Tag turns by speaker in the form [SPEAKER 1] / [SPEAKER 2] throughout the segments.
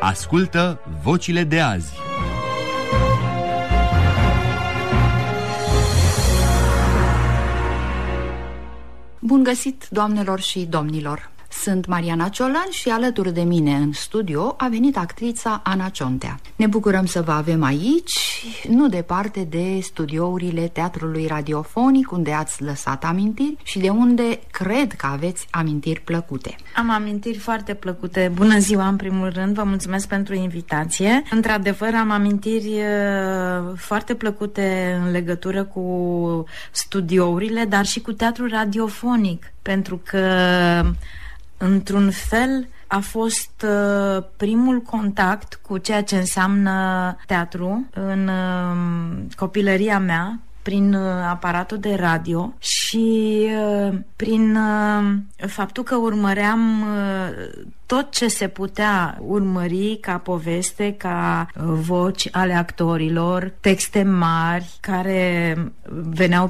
[SPEAKER 1] Ascultă Vocile de azi.
[SPEAKER 2] Bun găsit, doamnelor și domnilor! Sunt Mariana Ciolan și alături de mine în studio a venit actrița Ana Ciontea. Ne bucurăm să vă avem aici, nu departe de studiourile Teatrului Radiofonic, unde ați lăsat amintiri și de unde cred că aveți amintiri plăcute.
[SPEAKER 3] Am amintiri foarte plăcute. Bună ziua, în primul rând, vă mulțumesc pentru invitație. Într-adevăr, am amintiri foarte plăcute în legătură cu studiourile, dar și cu Teatrul Radiofonic, pentru că într-un fel a fost primul contact cu ceea ce înseamnă teatru în copilăria mea, prin aparatul de radio și prin faptul că urmăream tot ce se putea urmări ca poveste, ca voci ale actorilor, texte mari care veneau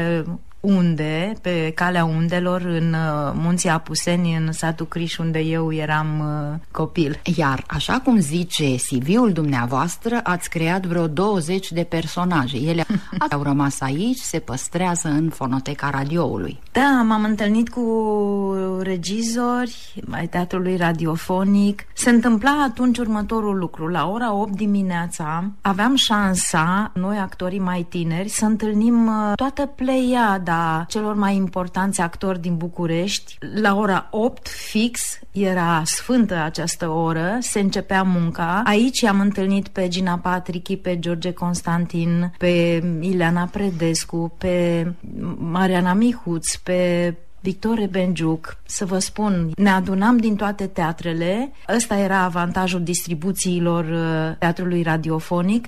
[SPEAKER 3] pe calea undelor în Munții Apuseni, în satul Criș, unde eu eram copil.
[SPEAKER 2] Iar, așa cum zice CV-ul dumneavoastră, ați creat vreo 20 de personaje. Ele au rămas aici, se păstrează în fonoteca radioului.
[SPEAKER 3] Da, m-am întâlnit cu regizori ai Teatrului Radiofonic. Se întâmpla atunci următorul lucru. La ora 8 dimineața aveam șansa, noi actorii mai tineri, să întâlnim toată pleiada celor mai importanți actori din București. La ora 8 fix, era sfântă această oră, se începea munca. Aici am întâlnit pe Gina Patrichi, pe George Constantin, pe Ileana Predescu, pe Mariana Mihuț, pe Victor Benjuc. Să vă spun, ne adunam din toate teatrele. Ăsta era avantajul distribuțiilor Teatrului Radiofonic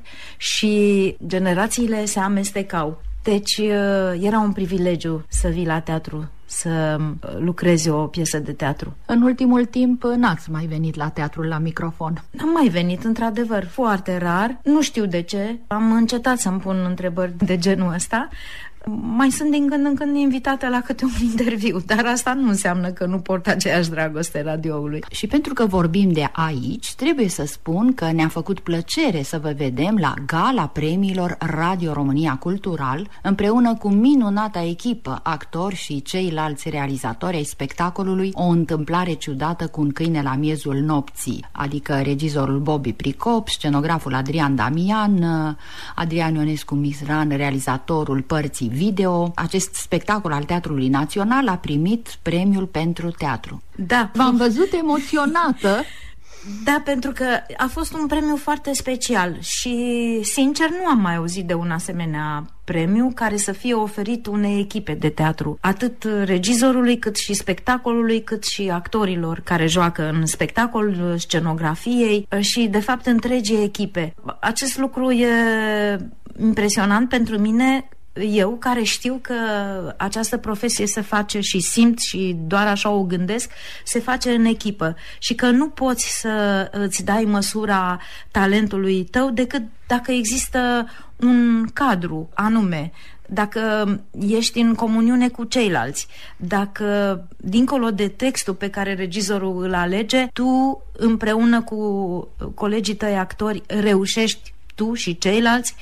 [SPEAKER 3] și generațiile se amestecau. Deci era un privilegiu să vii la teatru, să lucrezi o piesă de teatru.
[SPEAKER 2] În ultimul timp n-ați mai venit la teatrul la microfon.
[SPEAKER 3] N-am mai venit, într-adevăr, foarte rar. Nu știu de ce. Am încetat să-mi pun întrebări de genul ăsta. Mai sunt din când în când invitată la câte un interviu, dar asta nu înseamnă că nu port aceeași dragoste radioului.
[SPEAKER 2] Și pentru că vorbim de aici, trebuie să spun că ne-a făcut plăcere să vă vedem la Gala Premiilor Radio România Cultural, împreună cu minunata echipă, actori și ceilalți realizatori ai spectacolului O întâmplare ciudată cu un câine la miezul nopții, adică regizorul Bobby Pricop, scenograful Adrian Damian, Adrian Ionescu Mizran, realizatorul părții video. Acest spectacol al Teatrului Național a primit premiul pentru teatru.
[SPEAKER 3] Da.
[SPEAKER 2] V-am văzut emoționată.
[SPEAKER 3] Da, pentru că a fost un premiu foarte special și, sincer, nu am mai auzit de un asemenea premiu care să fie oferit unei echipe de teatru, atât regizorului, cât și spectacolului, cât și actorilor care joacă în spectacol, scenografiei și, de fapt, întregii echipe. Acest lucru e impresionant pentru mine, eu care știu că această profesie se face și simt și doar așa o gândesc, se face în echipă și că nu poți să îți dai măsura talentului tău decât dacă există un cadru anume, dacă ești în comuniune cu ceilalți, dacă, dincolo de textul pe care regizorul îl alege, tu împreună cu colegii tăi actori reușești, tu și ceilalți,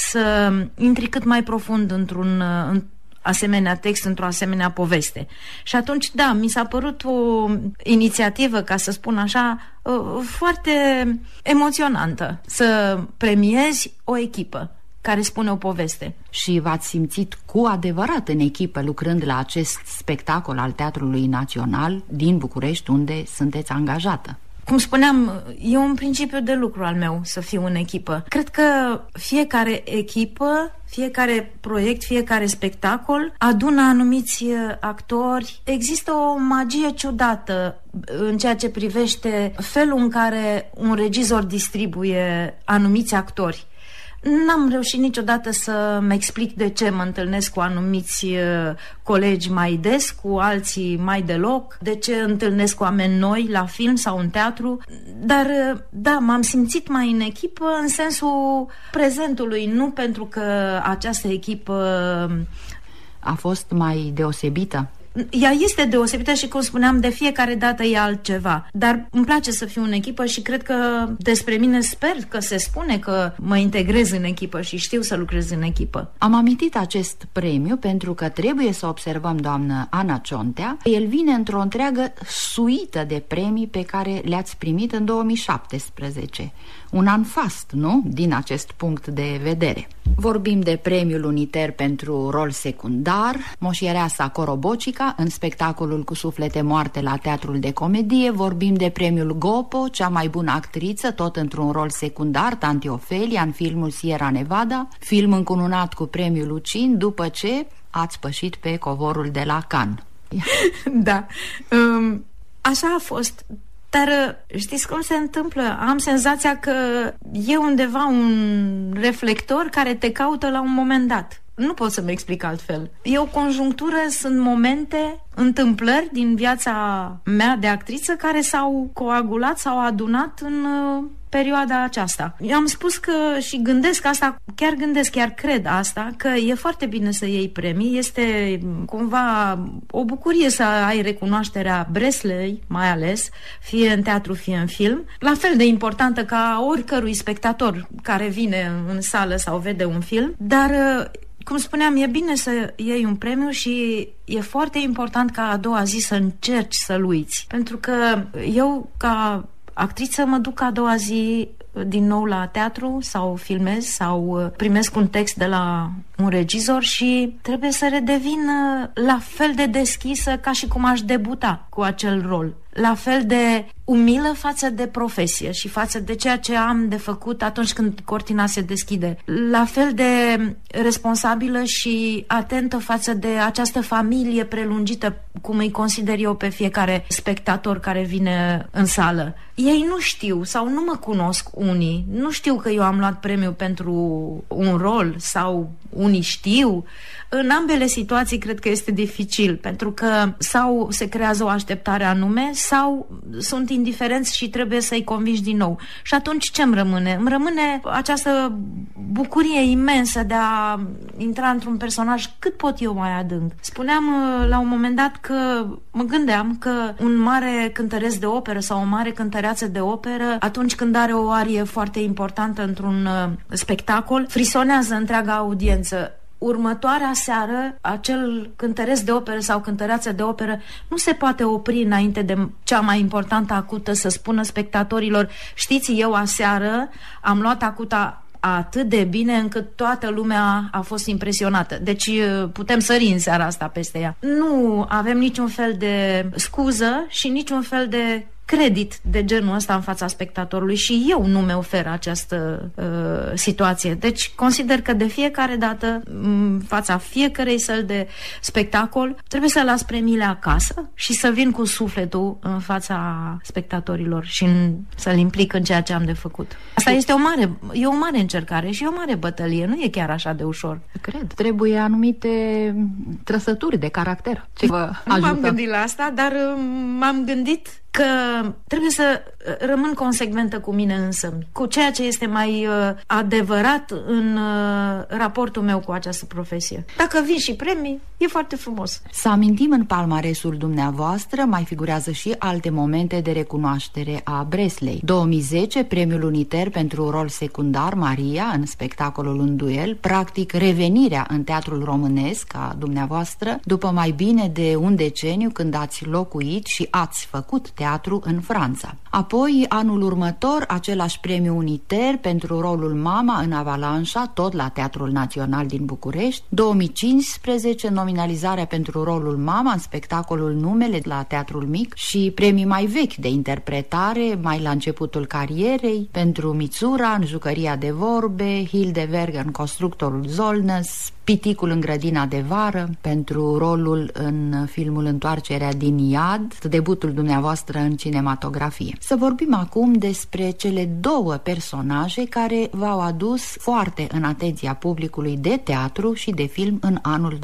[SPEAKER 3] să intri cât mai profund într-un asemenea text, într-o asemenea poveste. Și atunci, da, mi s-a părut o inițiativă, ca să spun așa, foarte emoționantă, să premiezi o echipă care spune o poveste.
[SPEAKER 2] Și v-ați simțit cu adevărat în echipă lucrând la acest spectacol al Teatrului Național din București, unde sunteți angajată.
[SPEAKER 3] Cum spuneam, e un principiu de lucru al meu să fiu în echipă. Cred că fiecare echipă, fiecare proiect, fiecare spectacol adună anumiți actori. Există o magie ciudată în ceea ce privește felul în care un regizor distribuie anumiți actori. N-am reușit niciodată să-mi explic de ce mă întâlnesc cu anumiți colegi mai des, cu alții mai deloc, de ce întâlnesc cu oameni noi la film sau în teatru, dar da, m-am simțit mai în echipă în sensul prezentului, nu pentru că această echipă
[SPEAKER 2] a fost mai deosebită.
[SPEAKER 3] ea este deosebită și, cum spuneam, de fiecare dată e altceva. Dar îmi place să fiu în echipă și cred că despre mine sper că se spune că mă integrez în echipă și știu să lucrez în echipă.
[SPEAKER 2] Am amintit acest premiu pentru că trebuie să observăm, doamnă Ana Ciontea, el vine într-o întreagă suită de premii pe care le-ați primit în 2017. Un an fast, nu? Din acest punct de vedere. Vorbim de premiul uniter pentru rol secundar, Moșiereasa Corobocica în spectacolul Cu suflete moarte la Teatrul de Comedie. Vorbim de premiul Gopo, cea mai bună actriță, tot într-un rol secundar, Tanti Ofelia, în filmul Sierra Nevada, film încununat cu premiul Lucin după ce ați pășit pe covorul de la Cannes.
[SPEAKER 3] Da, așa a fost. Dar știți cum se întâmplă? Am senzația că e undeva un reflector care te caută la un moment dat. Nu pot să-mi explic altfel. E o conjunctură, sunt momente, întâmplări din viața mea de actriță care s-au coagulat, s-au adunat în perioada aceasta. Eu am spus că și gândesc asta, chiar cred asta, că e foarte bine să iei premii, este cumva o bucurie să ai recunoașterea Breslei, mai ales, fie în teatru, fie în film, la fel de importantă ca oricărui spectator care vine în sală sau vede un film, dar cum spuneam, e bine să iei un premiu și e foarte important ca a doua zi să încerci să-l uiți. Pentru că eu, ca actriță, mă duc a doua zi din nou la teatru sau filmez sau primesc un text de la un regizor și trebuie să redevin la fel de deschisă ca și cum aș debuta cu acel rol. La fel de umilă față de profesie și față de ceea ce am de făcut atunci când cortina se deschide. La fel de responsabilă și atentă față de această familie prelungită, cum îi consider eu pe fiecare spectator care vine în sală. Ei nu știu sau nu mă cunosc unii. Nu știu că eu am luat premiu pentru un rol sau unii știu. În ambele situații cred că este dificil, pentru că sau se creează o așteptare anume sau sunt indiferenți și trebuie să-i convingi din nou. Și atunci ce îmi rămâne? Îmi rămâne această bucurie imensă de a intra într-un personaj cât pot eu mai adânc. Spuneam la un moment dat că mă gândeam că un mare cântăreț de operă sau o mare cântăreață de operă, atunci când are o arie foarte importantă într-un spectacol, frisonează întreaga audiență. Următoarea seară, acel cântăreț de operă sau cântăreață de operă nu se poate opri înainte de cea mai importantă acută să spună spectatorilor: știți, eu aseară am luat acuta atât de bine încât toată lumea a fost impresionată. Deci putem sări în seara asta peste ea. Nu avem niciun fel de scuză și niciun fel de credit de genul ăsta în fața spectatorului și eu nu mi ofer această situație. Deci consider că de fiecare dată, în fața fiecărei săli de spectacol, trebuie să las premiile acasă și să vin cu sufletul în fața spectatorilor și să-l implic în ceea ce am de făcut. Asta este o mare încercare și o mare bătălie. Nu e chiar așa de ușor.
[SPEAKER 2] Cred. Trebuie anumite trăsături de caracter. Ce vă ajută?
[SPEAKER 3] Nu m-am gândit la asta, dar m-am gândit că trebuie să rămân consecventă cu mine însă, cu ceea ce este mai adevărat în raportul meu cu această profesie. Dacă vin și premii, e foarte frumos.
[SPEAKER 2] Să amintim, în palmaresul dumneavoastră mai figurează și alte momente de recunoaștere a Breslei. 2010, premiul uniter pentru rol secundar, Maria, în spectacolul Un duel, practic revenirea în teatrul românesc a dumneavoastră după mai bine de un deceniu când ați locuit și ați făcut teatru în Franța. Apoi, anul următor, același premiu uniter pentru rolul Mama în Avalanșa, tot la Teatrul Național din București. 2015, nominalizarea pentru rolul Mama în spectacolul Numele la Teatrul Mic și premii mai vechi de interpretare, mai la începutul carierei, pentru Mițura în Jucăria de vorbe, Hildeberg în Constructorul Zolnăs, Piticul în Grădina de vară, pentru rolul în filmul Întoarcerea din iad, debutul dumneavoastră în cinematografie. Să vorbim acum despre cele două personaje care v-au adus foarte în atenția publicului de teatru și de film în anul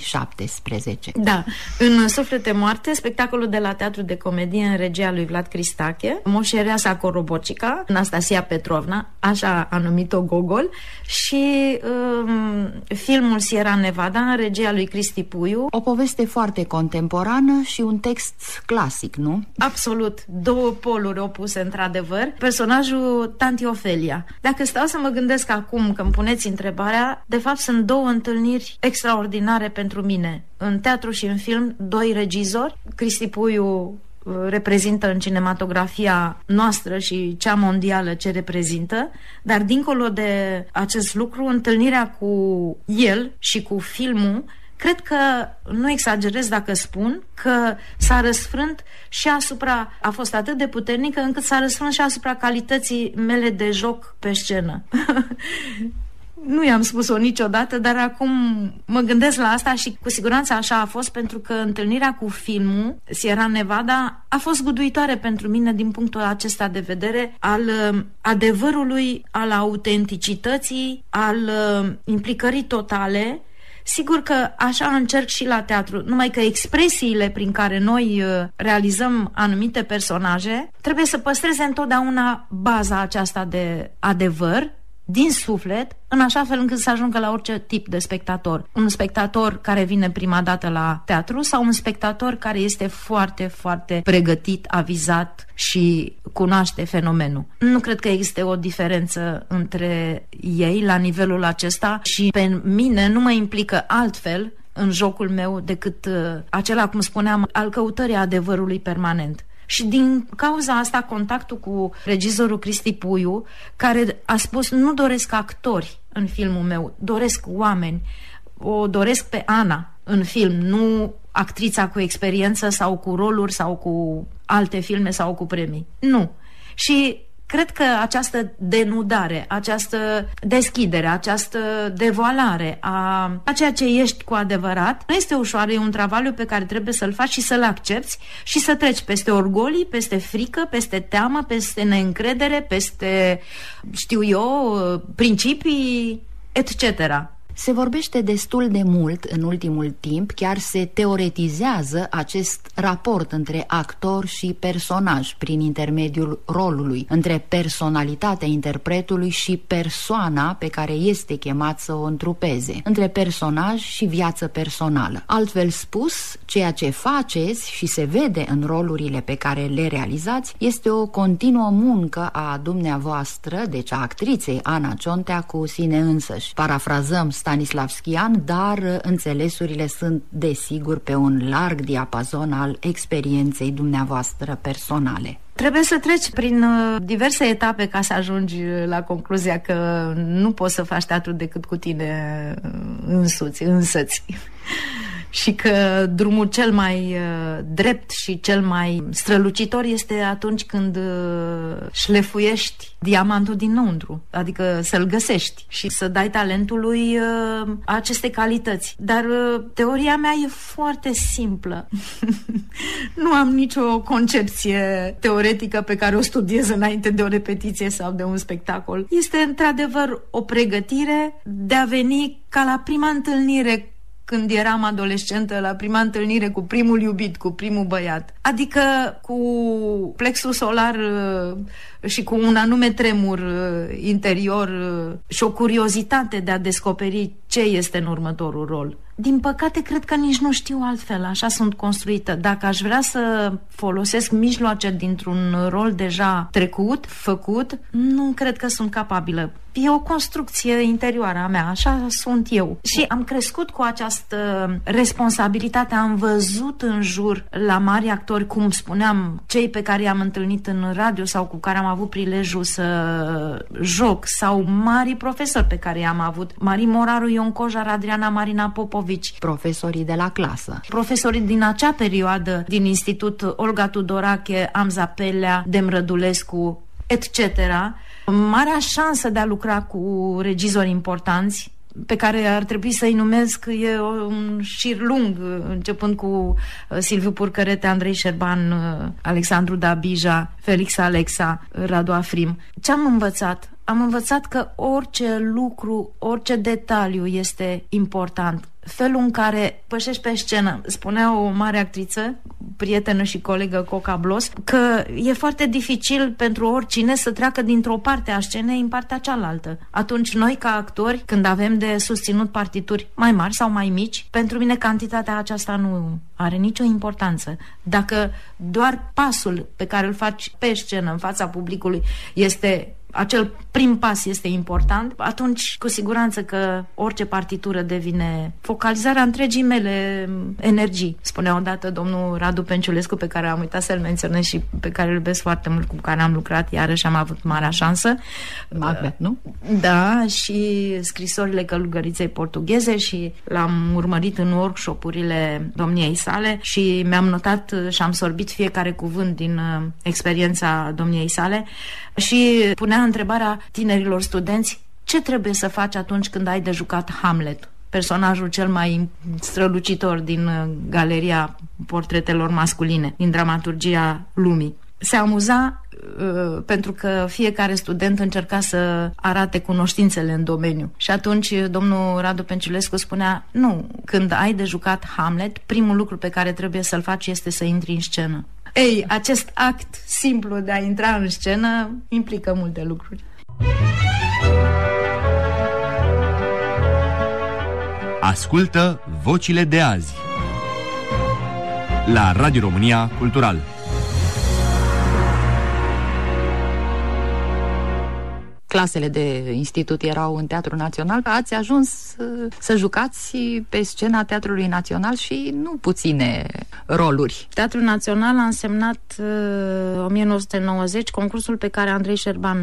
[SPEAKER 2] 2017.
[SPEAKER 3] Da, în Suflete moarte, spectacolul de la Teatrul de Comedie în regia lui Vlad Cristache, Moșiereasa Corobocica, Anastasia Petrovna, așa a numit-o Gogol, și filmul filmul Sierra Nevada, în regia lui Cristi Puiu.
[SPEAKER 2] O poveste foarte contemporană și un text clasic, nu?
[SPEAKER 3] Absolut, două poluri opuse, într-adevăr. Personajul Tanti Ofelia. Dacă stau să mă gândesc acum, că îmi puneți întrebarea, de fapt sunt două întâlniri extraordinare pentru mine. În teatru și în film, doi regizori. Cristi Puiu reprezintă în cinematografia noastră și cea mondială ce reprezintă, dar dincolo de acest lucru, întâlnirea cu el și cu filmul, cred că nu exagerez dacă spun că s-a răsfrânt și asupra, a fost atât de puternică încât s-a răsfrânt și asupra calității mele de joc pe scenă. Nu i-am spus-o niciodată, dar acum mă gândesc la asta și cu siguranță așa a fost, pentru că întâlnirea cu filmul Sierra Nevada a fost zguduitoare pentru mine din punctul acesta de vedere al adevărului, al autenticității, al implicării totale. Sigur că așa încerc și la teatru, numai că expresiile prin care noi realizăm anumite personaje trebuie să păstreze întotdeauna baza aceasta de adevăr, din suflet, în așa fel încât să ajungă la orice tip de spectator. Un spectator care vine prima dată la teatru sau un spectator care este foarte, foarte pregătit, avizat și cunoaște fenomenul. Nu cred că există o diferență între ei la nivelul acesta și pe mine nu mă implică altfel în jocul meu decât acela, cum spuneam, al căutării adevărului permanent. Și din cauza asta, contactul cu regizorul Cristi Puiu, care a spus: nu doresc actori în filmul meu, doresc oameni. O doresc pe Ana în film, nu actrița cu experiență sau cu roluri sau cu alte filme sau cu premii. Nu. Și cred că această denudare, această deschidere, această devoalare a ceea ce ești cu adevărat nu este ușoară, e un travaliu pe care trebuie să-l faci și să-l accepți și să treci peste orgolii, peste frică, peste teamă, peste neîncredere, peste, știu eu, principii, etc.
[SPEAKER 2] Se vorbește destul de mult în ultimul timp, chiar se teoretizează acest raport între actor și personaj prin intermediul rolului, între personalitatea interpretului și persoana pe care este chemat să o întrupeze, între personaj și viață personală. Altfel spus, ceea ce faceți și se vede în rolurile pe care le realizați este o continuă muncă a dumneavoastră, deci a actriței Ana Ciontea, cu sine însăși. Parafrazăm Stanislavskian, dar înțelesurile sunt desigur pe un larg diapazon al experienței dumneavoastră personale.
[SPEAKER 3] Trebuie să treci prin diverse etape ca să ajungi la concluzia că nu poți să faci teatru decât cu tine însăți. Și că drumul cel mai drept și cel mai strălucitor este atunci când șlefuiești diamantul dinăuntru, adică să-l găsești și să dai talentului aceste calități. Dar teoria mea e foarte simplă. Nu am nicio concepție teoretică pe care o studiez înainte de o repetiție sau de un spectacol. Este într-adevăr o pregătire de a veni ca la prima întâlnire când eram adolescentă, la prima întâlnire cu primul iubit, cu primul băiat. Adică cu plexul solar și cu un anume tremur interior și o curiozitate de a descoperi ce este în următorul rol. Din păcate, cred că nici nu știu altfel, așa sunt construită. Dacă aș vrea să folosesc mijloace dintr-un rol deja trecut, făcut, nu cred că sunt capabilă. E o construcție interioară a mea, așa sunt eu. Și am crescut cu această responsabilitate, am văzut în jur la mari actori, cum spuneam, cei pe care i-am întâlnit în radio sau cu care am avut prilejul să joc, sau mari profesori pe care i-am avut, Marie Moraru, Ion Cojar, Adriana Marina Popovici,
[SPEAKER 2] profesorii de la clasă,
[SPEAKER 3] profesorii din acea perioadă din institut, Olga Tudorache, Amza Pelea, Dem Rădulescu, etc. Marea șansă de a lucra cu regizori importanți, pe care ar trebui să-i numesc, e un șir lung, începând cu Silviu Purcărete, Andrei Șerban, Alexandru Dabija, Felix Alexa, Radu Afrim. Ce am învățat? Am învățat că orice lucru, orice detaliu este important. felul în care pășești pe scenă. Spunea o mare actriță, prietenă și colegă, Coca Blos, că e foarte dificil pentru oricine să treacă dintr-o parte a scenei în partea cealaltă. Atunci noi, ca actori, când avem de susținut partituri mai mari sau mai mici, pentru mine cantitatea aceasta nu are nicio importanță. Dacă doar pasul pe care îl faci pe scenă, în fața publicului, este acel prim pas este important, atunci cu siguranță că orice partitură devine focalizarea întregii mele energii. Spunea odată domnul Radu Penciulescu, pe care am uitat să-l menționez și pe care îl iubesc foarte mult, cu care am lucrat, iarăși am avut marea șansă.
[SPEAKER 2] Macbeth, nu?
[SPEAKER 3] Da, și scrisorile călugăriței portugheze, și l-am urmărit în workshop-urile domniei sale și mi-am notat și am sorbit fiecare cuvânt din experiența domniei sale și punea întrebarea tinerilor studenți: ce trebuie să faci atunci când ai de jucat Hamlet, personajul cel mai strălucitor din galeria portretelor masculine, din dramaturgia lumii. Se amuza pentru că fiecare student încerca să arate cunoștințele în domeniu. Și atunci domnul Radu Penciulescu spunea: nu, când ai de jucat Hamlet, primul lucru pe care trebuie să-l faci este să intri în scenă. Ei, acest act simplu de a intra în scenă implică multe lucruri.
[SPEAKER 1] Ascultă Vocile de azi la Radio România Cultural.
[SPEAKER 2] Clasele de institut erau în Teatrul Național. Ați ajuns să jucați pe scena Teatrului Național și nu puține roluri.
[SPEAKER 3] Teatrul Național a însemnat 1990 concursul pe care Andrei Șerban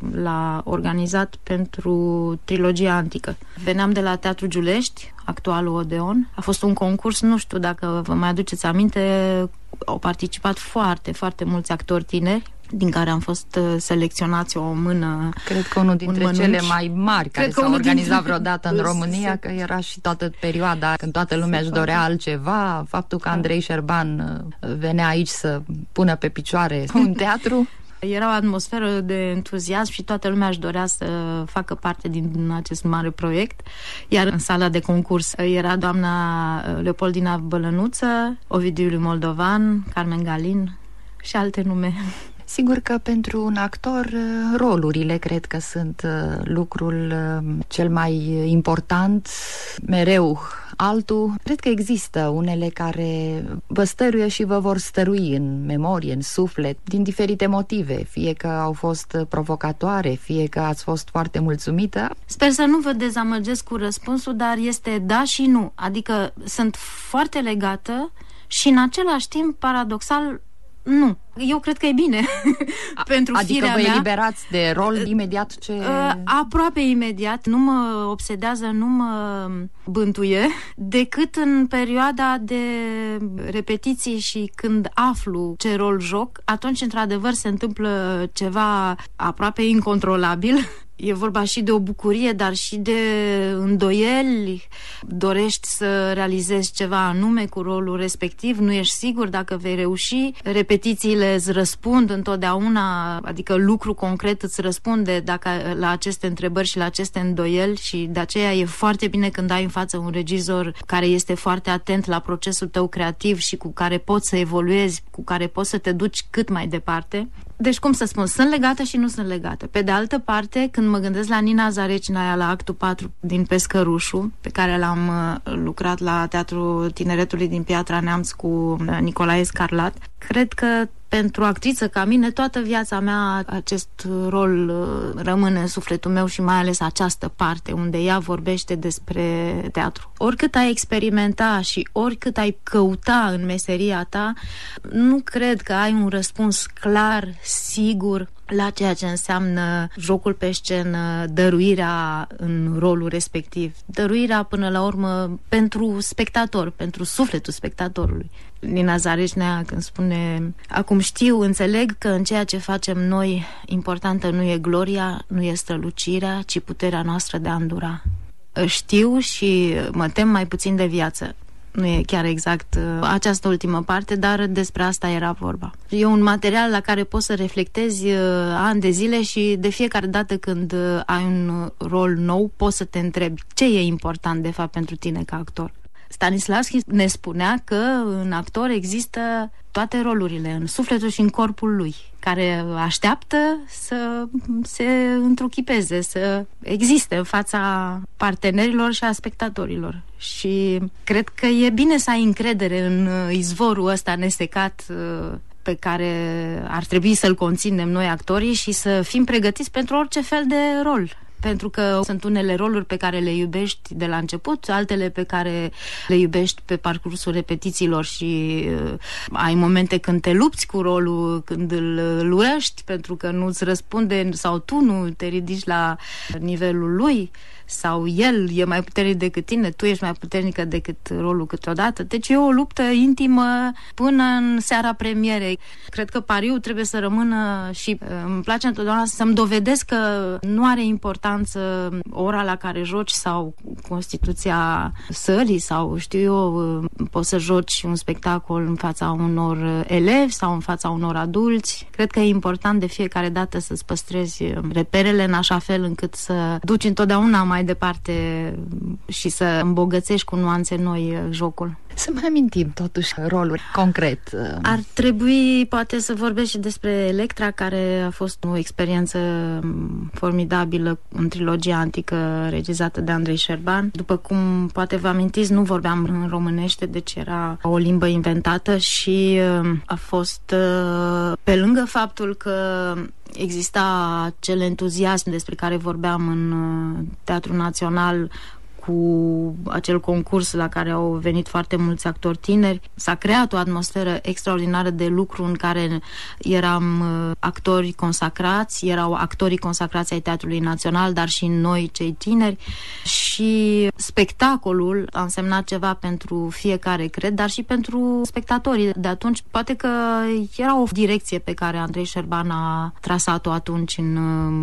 [SPEAKER 3] l-a organizat pentru trilogia antică. Veneam de la Teatrul Giulești, actualul Odeon. A fost un concurs, nu știu dacă vă mai aduceți aminte, au participat foarte, foarte mulți actori tineri, din care am fost selecționați o mână.
[SPEAKER 2] Cred că unul dintre cele mai mari care s-au organizat vreodată în România, că era și toată perioada când toată lumea își dorea altceva. Faptul că Andrei Șerban venea aici să pună pe picioare un teatru.
[SPEAKER 3] Era o atmosferă de entuziasm și toată lumea își dorea să facă parte din acest mare proiect. Iar în sala de concurs era doamna Leopoldina Bălănuță, Ovidiu Moldovan, Carmen Galin și alte nume.
[SPEAKER 2] Sigur că pentru un actor rolurile cred că sunt lucrul cel mai important, mereu altul. Cred că există unele care vă stăruie și vă vor stărui în memorie, în suflet, din diferite motive, fie că au fost provocatoare, fie că ați fost foarte mulțumită.
[SPEAKER 3] Sper să nu vă dezamăgesc cu răspunsul, dar este da și nu. Adică sunt foarte legată și în același timp, paradoxal, nu. Eu cred că e bine pentru
[SPEAKER 2] adică
[SPEAKER 3] firea
[SPEAKER 2] vă
[SPEAKER 3] mea.
[SPEAKER 2] eliberați de rol imediat ce...
[SPEAKER 3] Aproape imediat. Nu mă obsedează, nu mă bântuie, decât în perioada de repetiții și când aflu ce rol joc, atunci într-adevăr se întâmplă ceva aproape incontrolabil. E vorba și de o bucurie, dar și de îndoieli. Dorești să realizezi ceva anume cu rolul respectiv, nu ești sigur dacă vei reuși. Repetițiile îți răspund întotdeauna, adică lucru concret îți răspunde dacă la aceste întrebări și la aceste îndoieli, și de aceea e foarte bine când ai în față un regizor care este foarte atent la procesul tău creativ și cu care poți să evoluezi, cu care poți să te duci cât mai departe. Deci, cum să spun, sunt legată și nu sunt legată. Pe de altă parte, când mă gândesc la Nina Zarecinaia, la actul 4 din Pescărușu, pe care l-am lucrat la Teatrul Tineretului din Piatra Neamț cu Nicolae Scarlat, cred că pentru o actriță ca mine, toată viața mea acest rol rămâne în sufletul meu și mai ales această parte unde ea vorbește despre teatru. Oricât ai experimenta și oricât ai căuta în meseria ta, nu cred că ai un răspuns clar, sigur la ceea ce înseamnă jocul pe scenă, dăruirea în rolul respectiv. Dăruirea, până la urmă, pentru spectator, pentru sufletul spectatorului. Nina Zarecinaia, când spune: acum știu, înțeleg că în ceea ce facem noi, importantă nu e gloria, nu e strălucirea, ci puterea noastră de a îndura. Știu și mă tem mai puțin de viață. Nu e chiar exact această ultimă parte, dar despre asta era vorba. E un material la care poți să reflectezi ani de zile și de fiecare dată când ai un rol nou, poți să te întrebi ce e important de fapt pentru tine ca actor. Stanislavski ne spunea că în actor există toate rolurile, în sufletul și în corpul lui, care așteaptă să se întruchipeze, să existe în fața partenerilor și a spectatorilor. Și cred că e bine să ai încredere în izvorul ăsta nesecat pe care ar trebui să-l conținem noi actorii și să fim pregătiți pentru orice fel de rol. Pentru că sunt unele roluri pe care le iubești de la început, altele pe care le iubești pe parcursul repetițiilor și ai momente când te lupți cu rolul, când îl urăști pentru că nu-ți răspunde sau tu nu te ridici la nivelul lui sau el e mai puternic decât tine, tu ești mai puternică decât rolul câteodată. Deci e o luptă intimă până în seara premierei. Cred că pariul trebuie să rămână și îmi place întotdeauna să-mi dovedesc că nu are importanță ora la care joci sau constituția sălii sau știu eu, poți să joci un spectacol în fața unor elevi sau în fața unor adulți. Cred că e important de fiecare dată să-ți păstrezi reperele în așa fel încât să duci întotdeauna mai departe și să îmbogățești cu nuanțe noi jocul.
[SPEAKER 2] Să mai amintim totuși roluri concret.
[SPEAKER 3] Ar trebui poate să vorbesc și despre Electra, care a fost o experiență formidabilă în trilogia antică regizată de Andrei Șerban. După cum poate vă amintiți, nu vorbeam în românește, deci era o limbă inventată și a fost pe lângă faptul că exista acel entuziasm despre care vorbeam în Teatrul Național cu acel concurs la care au venit foarte mulți actori tineri. S-a creat o atmosferă extraordinară de lucru în care eram actori consacrați, erau actorii consacrați ai Teatrului Național, dar și noi, cei tineri, și spectacolul a însemnat ceva pentru fiecare, cred, dar și pentru spectatorii de atunci. Poate că era o direcție pe care Andrei Șerban a trasat-o atunci în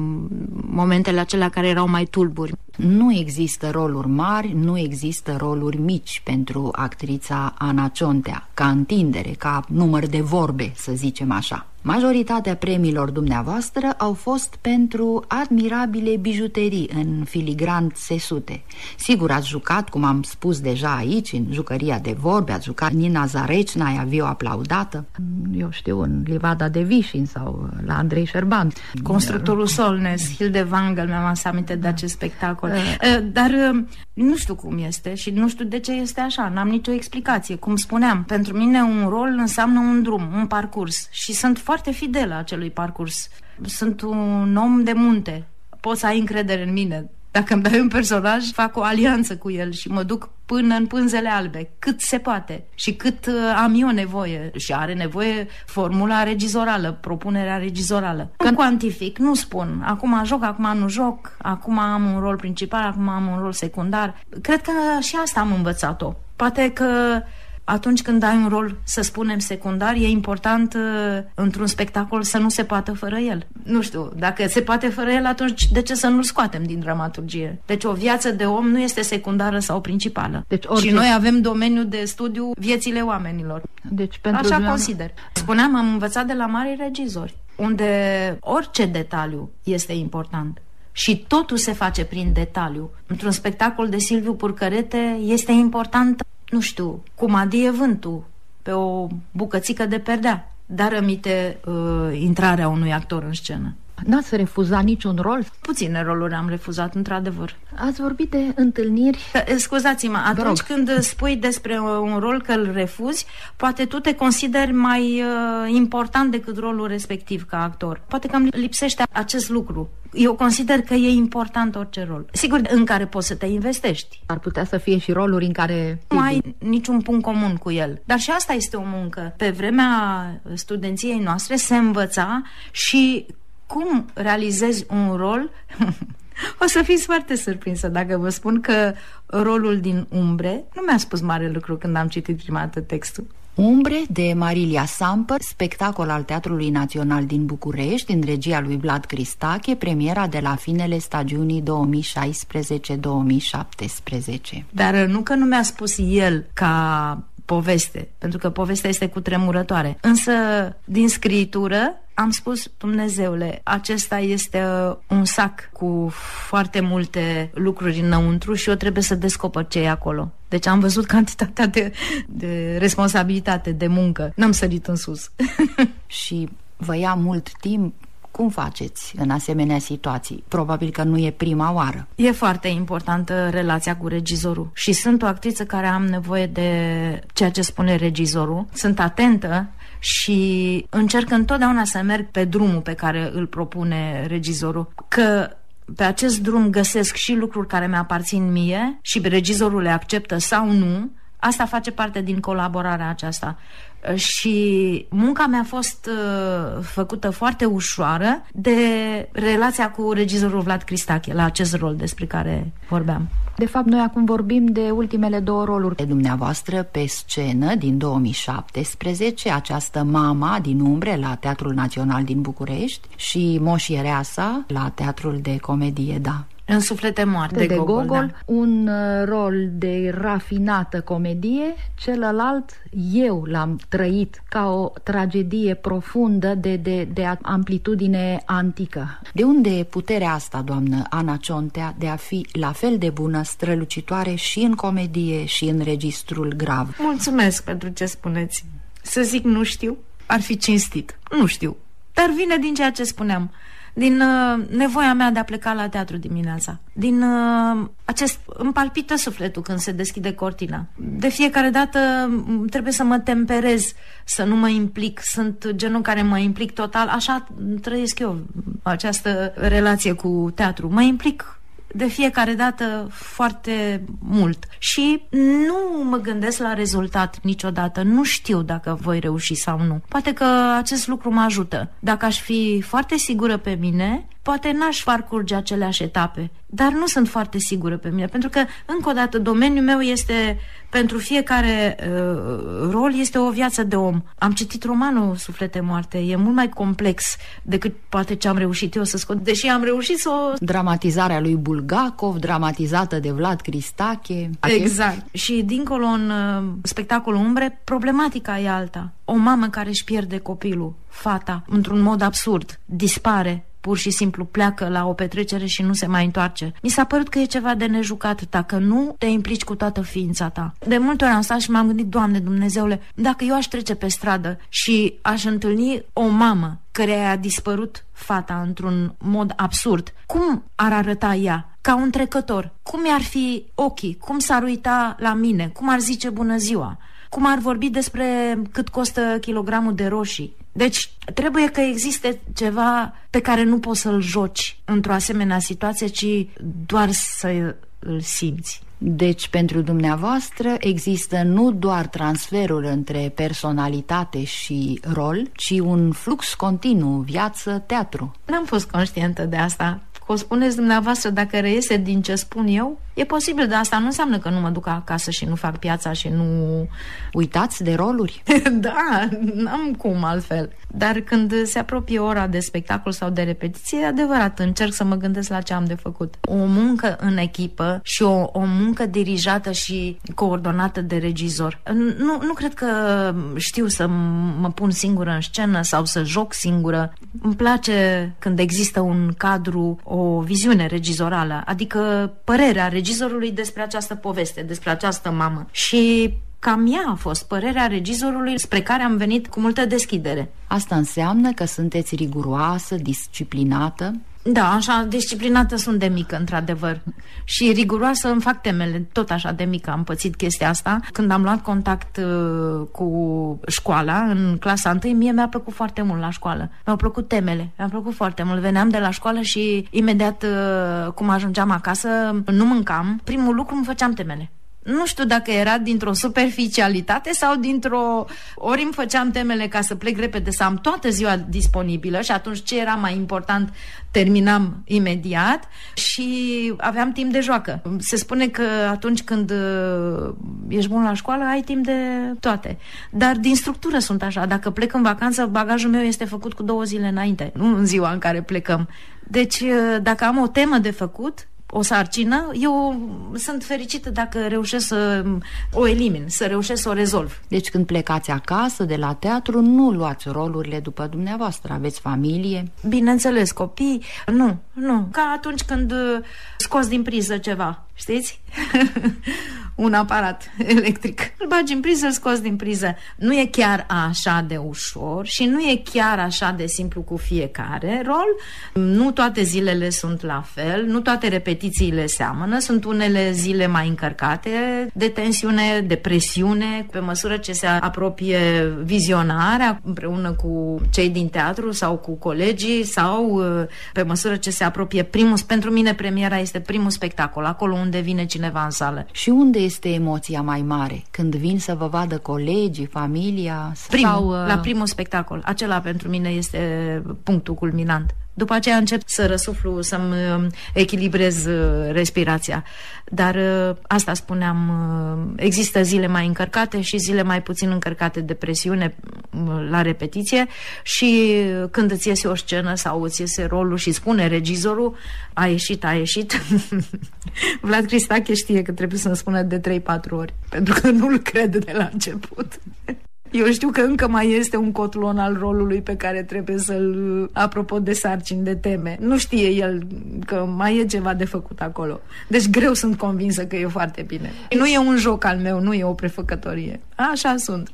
[SPEAKER 3] momentele acelea care erau mai tulburi.
[SPEAKER 2] Nu există roluri mari, nu există roluri mici pentru actrița Ana Ciontea, ca întindere, ca număr de vorbe, să zicem așa. Majoritatea premiilor dumneavoastră au fost pentru admirabile bijuterii în filigran țesute. Sigur, ați jucat, cum am spus deja aici, în Jucăria de vorbe, ați jucat Nina Zarecna, ea viu aplaudată, eu știu, în Livada de Vișin sau la Andrei Șerban.
[SPEAKER 3] Constructorul Solnes, Hilde Wangel, mi-am adus aminte de acest spectacol. Dar nu știu cum este și nu știu de ce este așa, n-am nicio explicație. Cum spuneam, pentru mine un rol înseamnă un drum, un parcurs și sunt foarte fidelă acelui parcurs. Sunt un om de munte. Poți să ai încredere în mine. Dacă îmi dai un personaj, fac o alianță cu el și mă duc până în pânzele albe, cât se poate și cât am eu nevoie. Și are nevoie formula regizorală, propunerea regizorală. Nu cuantific, nu spun, acum joc, acum nu joc, acum am un rol principal, acum am un rol secundar. Cred că și asta am învățat-o. Poate că atunci când ai un rol, să spunem, secundar, e important într-un spectacol să nu se poată fără el. Nu știu, dacă se poate fără el, atunci de ce să nu-l scoatem din dramaturgie? Deci o viață de om nu este secundară sau principală. Deci și noi avem domeniul de studiu viețile oamenilor.
[SPEAKER 2] Deci, pentru
[SPEAKER 3] așa consider. Spuneam, am învățat de la mari regizori, unde orice detaliu este important. Și totul se face prin detaliu. Într-un spectacol de Silviu Purcărete este important, nu știu, cum adie vântul pe o bucățică de perdea, dar rămite intrarea unui actor în scenă.
[SPEAKER 2] N-ați refuzat niciun rol?
[SPEAKER 3] Puține roluri am refuzat, într-adevăr.
[SPEAKER 2] Ați vorbit de întâlniri?
[SPEAKER 3] Scuzați-mă, atunci când spui despre un rol că îl refuzi, poate tu te consideri mai important decât rolul respectiv ca actor. Poate că îmi lipsește acest lucru. Eu consider că e important orice rol. Sigur, în care poți să te investești.
[SPEAKER 2] Ar putea să fie și roluri în care
[SPEAKER 3] nu ai niciun punct comun cu el. Dar și asta este o muncă. Pe vremea studenției noastre se învăța și cum realizezi un rol. O să fiți foarte surprinsă dacă vă spun că rolul din Umbre nu mi-a spus mare lucru când am citit prima dată textul.
[SPEAKER 2] Umbre de Marilia Samper, spectacol al Teatrului Național din București, în regia lui Vlad Cristache, premiera de la finele stagiunii 2016-2017.
[SPEAKER 3] Dar nu că nu mi-a spus el ca poveste, pentru că povestea este cutremurătoare, însă din scriitură am spus: Dumnezeule, acesta este un sac cu foarte multe lucruri înăuntru și eu trebuie să descoper ce e acolo. Deci am văzut cantitatea de responsabilitate, de muncă. N-am sărit în sus.
[SPEAKER 2] Și vă ia mult timp? Cum faceți în asemenea situații? Probabil că nu e prima oară.
[SPEAKER 3] E foarte importantă relația cu regizorul și sunt o actriță care am nevoie de ceea ce spune regizorul. Sunt atentă și încerc întotdeauna să merg pe drumul pe care îl propune regizorul, că pe acest drum găsesc și lucruri care mi-aparțin mie și regizorul le acceptă sau nu. Asta face parte din colaborarea aceasta. Și munca mea a fost făcută foarte ușoară de relația cu regizorul Vlad Cristache la acest rol despre care vorbeam.
[SPEAKER 2] De fapt, noi acum vorbim de ultimele două roluri de dumneavoastră pe scenă din 2017, această Mama din Umbre la Teatrul Național din București și Moșiereasa la Teatrul de Comedie, da.
[SPEAKER 3] În Suflete moarte de Gogol, da.
[SPEAKER 2] Un rol de rafinată comedie, celălalt eu l-am trăit ca o tragedie profundă de amplitudine antică. De unde e puterea asta, doamnă Ana Ciontea, de a fi la fel de bună, strălucitoare și în comedie și în registrul grav?
[SPEAKER 3] Mulțumesc pentru ce spuneți. Să zic nu știu, ar fi cinstit. Nu știu, dar vine din ceea ce spuneam. Din nevoia mea de a pleca la teatru dimineața. Din îmi palpită sufletul când se deschide cortina. De fiecare dată trebuie să mă temperez, să nu mă implic. Sunt genul care mă implic total. Așa trăiesc eu această relație cu teatru. Mă implic de fiecare dată foarte mult și nu mă gândesc la rezultat niciodată. Nu știu dacă voi reuși sau nu. Poate că acest lucru mă ajută. Dacă aș fi foarte sigură pe mine, poate n-aș parcurge aceleași etape. Dar nu sunt foarte sigură pe mine, pentru că, încă o dată, domeniul meu este, pentru fiecare rol, este o viață de om. Am citit romanul Suflete moarte, e mult mai complex decât poate ce am reușit eu să scot, deși am reușit să o...
[SPEAKER 2] Dramatizarea lui Bulgakov, dramatizată de Vlad Cristache.
[SPEAKER 3] Exact. Și dincolo, în spectacolul Umbre, problematica e alta. O mamă care își pierde copilul, fata, într-un mod absurd, dispare, pur și simplu pleacă la o petrecere și nu se mai întoarce. Mi s-a părut că e ceva de nejucat dacă nu te implici cu toată ființa ta. De multe ori am stat și m-am gândit: Doamne Dumnezeule, dacă eu aș trece pe stradă și aș întâlni o mamă care a dispărut fata într-un mod absurd, cum ar arăta ea? Ca un trecător. Cum i-ar fi ochii? Cum s-ar uita la mine? Cum ar zice bună ziua? Cum ar vorbi despre cât costă kilogramul de roșii? Deci trebuie că existe ceva pe care nu poți să-l joci într-o asemenea situație, ci doar să îl simți.
[SPEAKER 2] Deci pentru dumneavoastră există nu doar transferul între personalitate și rol, ci un flux continuu, viață, teatru.
[SPEAKER 3] N-am fost conștientă de asta. O spuneți dumneavoastră, dacă reiese din ce spun eu, e posibil, dar asta nu înseamnă că nu mă duc acasă și nu fac piața și nu...
[SPEAKER 2] Uitați de roluri?
[SPEAKER 3] Da, n-am cum altfel. Dar când se apropie ora de spectacol sau de repetiție, e adevărat, încerc să mă gândesc la ce am de făcut. O muncă în echipă și o muncă dirijată și coordonată de regizor. Nu cred că știu să mă pun singură în scenă sau să joc singură. Îmi place când există un cadru, o viziune regizorală, adică părerea regizorului despre această poveste, despre această mamă. Și cam ea a fost părerea regizorului, spre care am venit cu multă deschidere.
[SPEAKER 2] Asta înseamnă că sunteți riguroasă, disciplinată?
[SPEAKER 3] Da, așa, disciplinată sunt de mică, într-adevăr. Și riguroasă îmi fac temele, tot așa de mică am pățit chestia asta. Când am luat contact cu școala, în clasa 1, mie mi-a plăcut foarte mult la școală. Mi-au plăcut temele, mi-a plăcut foarte mult. Veneam de la școală și imediat cum ajungeam acasă, nu mâncam, primul lucru îmi făceam temele. Nu știu dacă era dintr-o superficialitate sau ori îmi făceam temele ca să plec repede, să am toată ziua disponibilă și atunci ce era mai important terminam imediat și aveam timp de joacă. Se spune că atunci când ești bun la școală, ai timp de toate. Dar din structură sunt așa. Dacă plec în vacanță, bagajul meu este făcut cu 2 zile înainte, nu în ziua în care plecăm. Deci, dacă am o temă de făcut, o sarcină, eu sunt fericită dacă reușesc să o elimin, să reușesc să o rezolv.
[SPEAKER 2] Deci când plecați acasă de la teatru, nu luați rolurile după dumneavoastră, aveți familie?
[SPEAKER 3] Bineînțeles, copii, nu. Ca atunci când scoți din priză ceva, știți? Un aparat electric. Îl bagi în priză, îl scoți din priză. Nu e chiar așa de ușor și nu e chiar așa de simplu cu fiecare rol. Nu toate zilele sunt la fel, nu toate repetițiile seamănă. Sunt unele zile mai încărcate de tensiune, de presiune. Pe măsură ce se apropie vizionarea împreună cu cei din teatru sau cu colegii sau pe măsură ce se apropie pentru mine premiera este primul spectacol, acolo unde vine cineva în sală.
[SPEAKER 2] Și unde este emoția mai mare? Când vin să vă vadă colegii, familia?
[SPEAKER 3] La primul spectacol. Acela pentru mine este punctul culminant. După aceea încep să răsuflu, să-mi echilibrez respirația. Dar asta spuneam, există zile mai încărcate și zile mai puțin încărcate de presiune la repetiție și când îți iese o scenă sau îți iese rolul și spune regizorul, a ieșit. Vlad Cristache știe că trebuie să-mi spună de 3-4 ori, pentru că nu-l cred de la început. Eu știu că încă mai este un cotlon al rolului pe care trebuie să-l, apropo de sarcini, de teme. Nu știe el că mai e ceva de făcut acolo. Deci greu sunt convinsă că e foarte bine. Nu e un joc al meu, nu e o prefăcătorie. Așa sunt.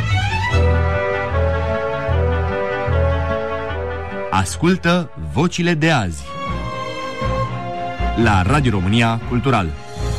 [SPEAKER 1] Ascultă Vocile de azi la Radio România Cultural.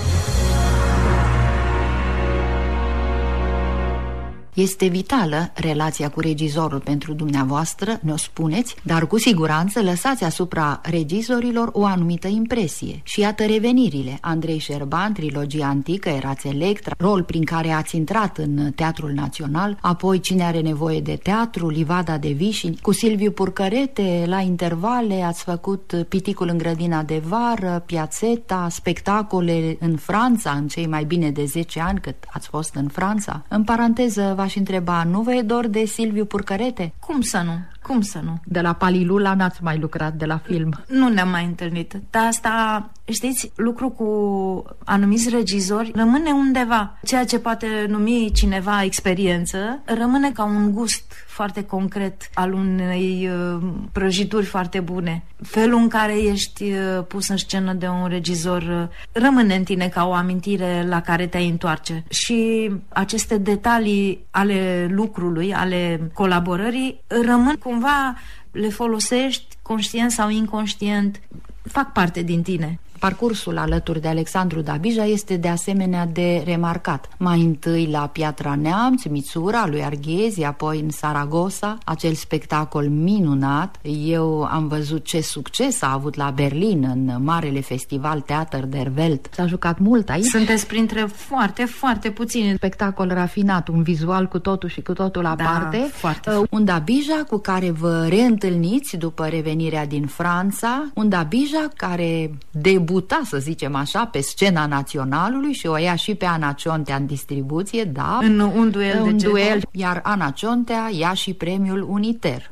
[SPEAKER 2] Este vitală relația cu regizorul pentru dumneavoastră, ne-o spuneți, dar cu siguranță lăsați asupra regizorilor o anumită impresie. Și iată revenirile. Andrei Șerban, trilogia antică, Erați Electra, rol prin care ați intrat în Teatrul Național, apoi Cine are nevoie de teatru, Livada de Vișini, cu Silviu Purcărete, la intervale ați făcut Piticul în grădina de vară, Piațeta, spectacole în Franța, în cei mai bine de 10 ani cât ați fost în Franța. În paranteză, v-aș întreba, nu vă e dor de Silviu Purcărete?
[SPEAKER 3] Cum să nu?
[SPEAKER 2] De la Palilula n-ați mai lucrat, de la film?
[SPEAKER 3] Nu ne-am mai întâlnit. Dar asta, știți, lucru cu anumiți regizori rămâne undeva. Ceea ce poate numi cineva experiență rămâne ca un gust foarte concret al unei prăjituri foarte bune. Felul în care ești pus în scenă de un regizor rămâne în tine ca o amintire la care te-ai întoarce. Și aceste detalii ale lucrului, ale colaborării, rămân cumva, le folosești conștient sau inconștient, fac parte din tine.
[SPEAKER 2] Parcursul alături de Alexandru Dabija este de asemenea de remarcat. Mai întâi la Piatra Neamț, Mițura, lui Arghezi, apoi în Saragossa, acel spectacol minunat. Eu am văzut ce succes a avut la Berlin, în marele festival Theater der Welt. S-a jucat mult aici.
[SPEAKER 3] Sunteți printre foarte, foarte puțini.
[SPEAKER 2] Spectacol rafinat, un vizual cu totul și cu totul aparte.
[SPEAKER 3] Foarte.
[SPEAKER 2] Un Dabija cu care vă reîntâlniți după revenirea din Franța, un Dabija care debuta, să zicem așa, pe scena Naționalului și o ia și pe Ana Ciontea în distribuție, da,
[SPEAKER 3] în un duel,
[SPEAKER 2] iar Ana Ciontea ia și premiul Uniter.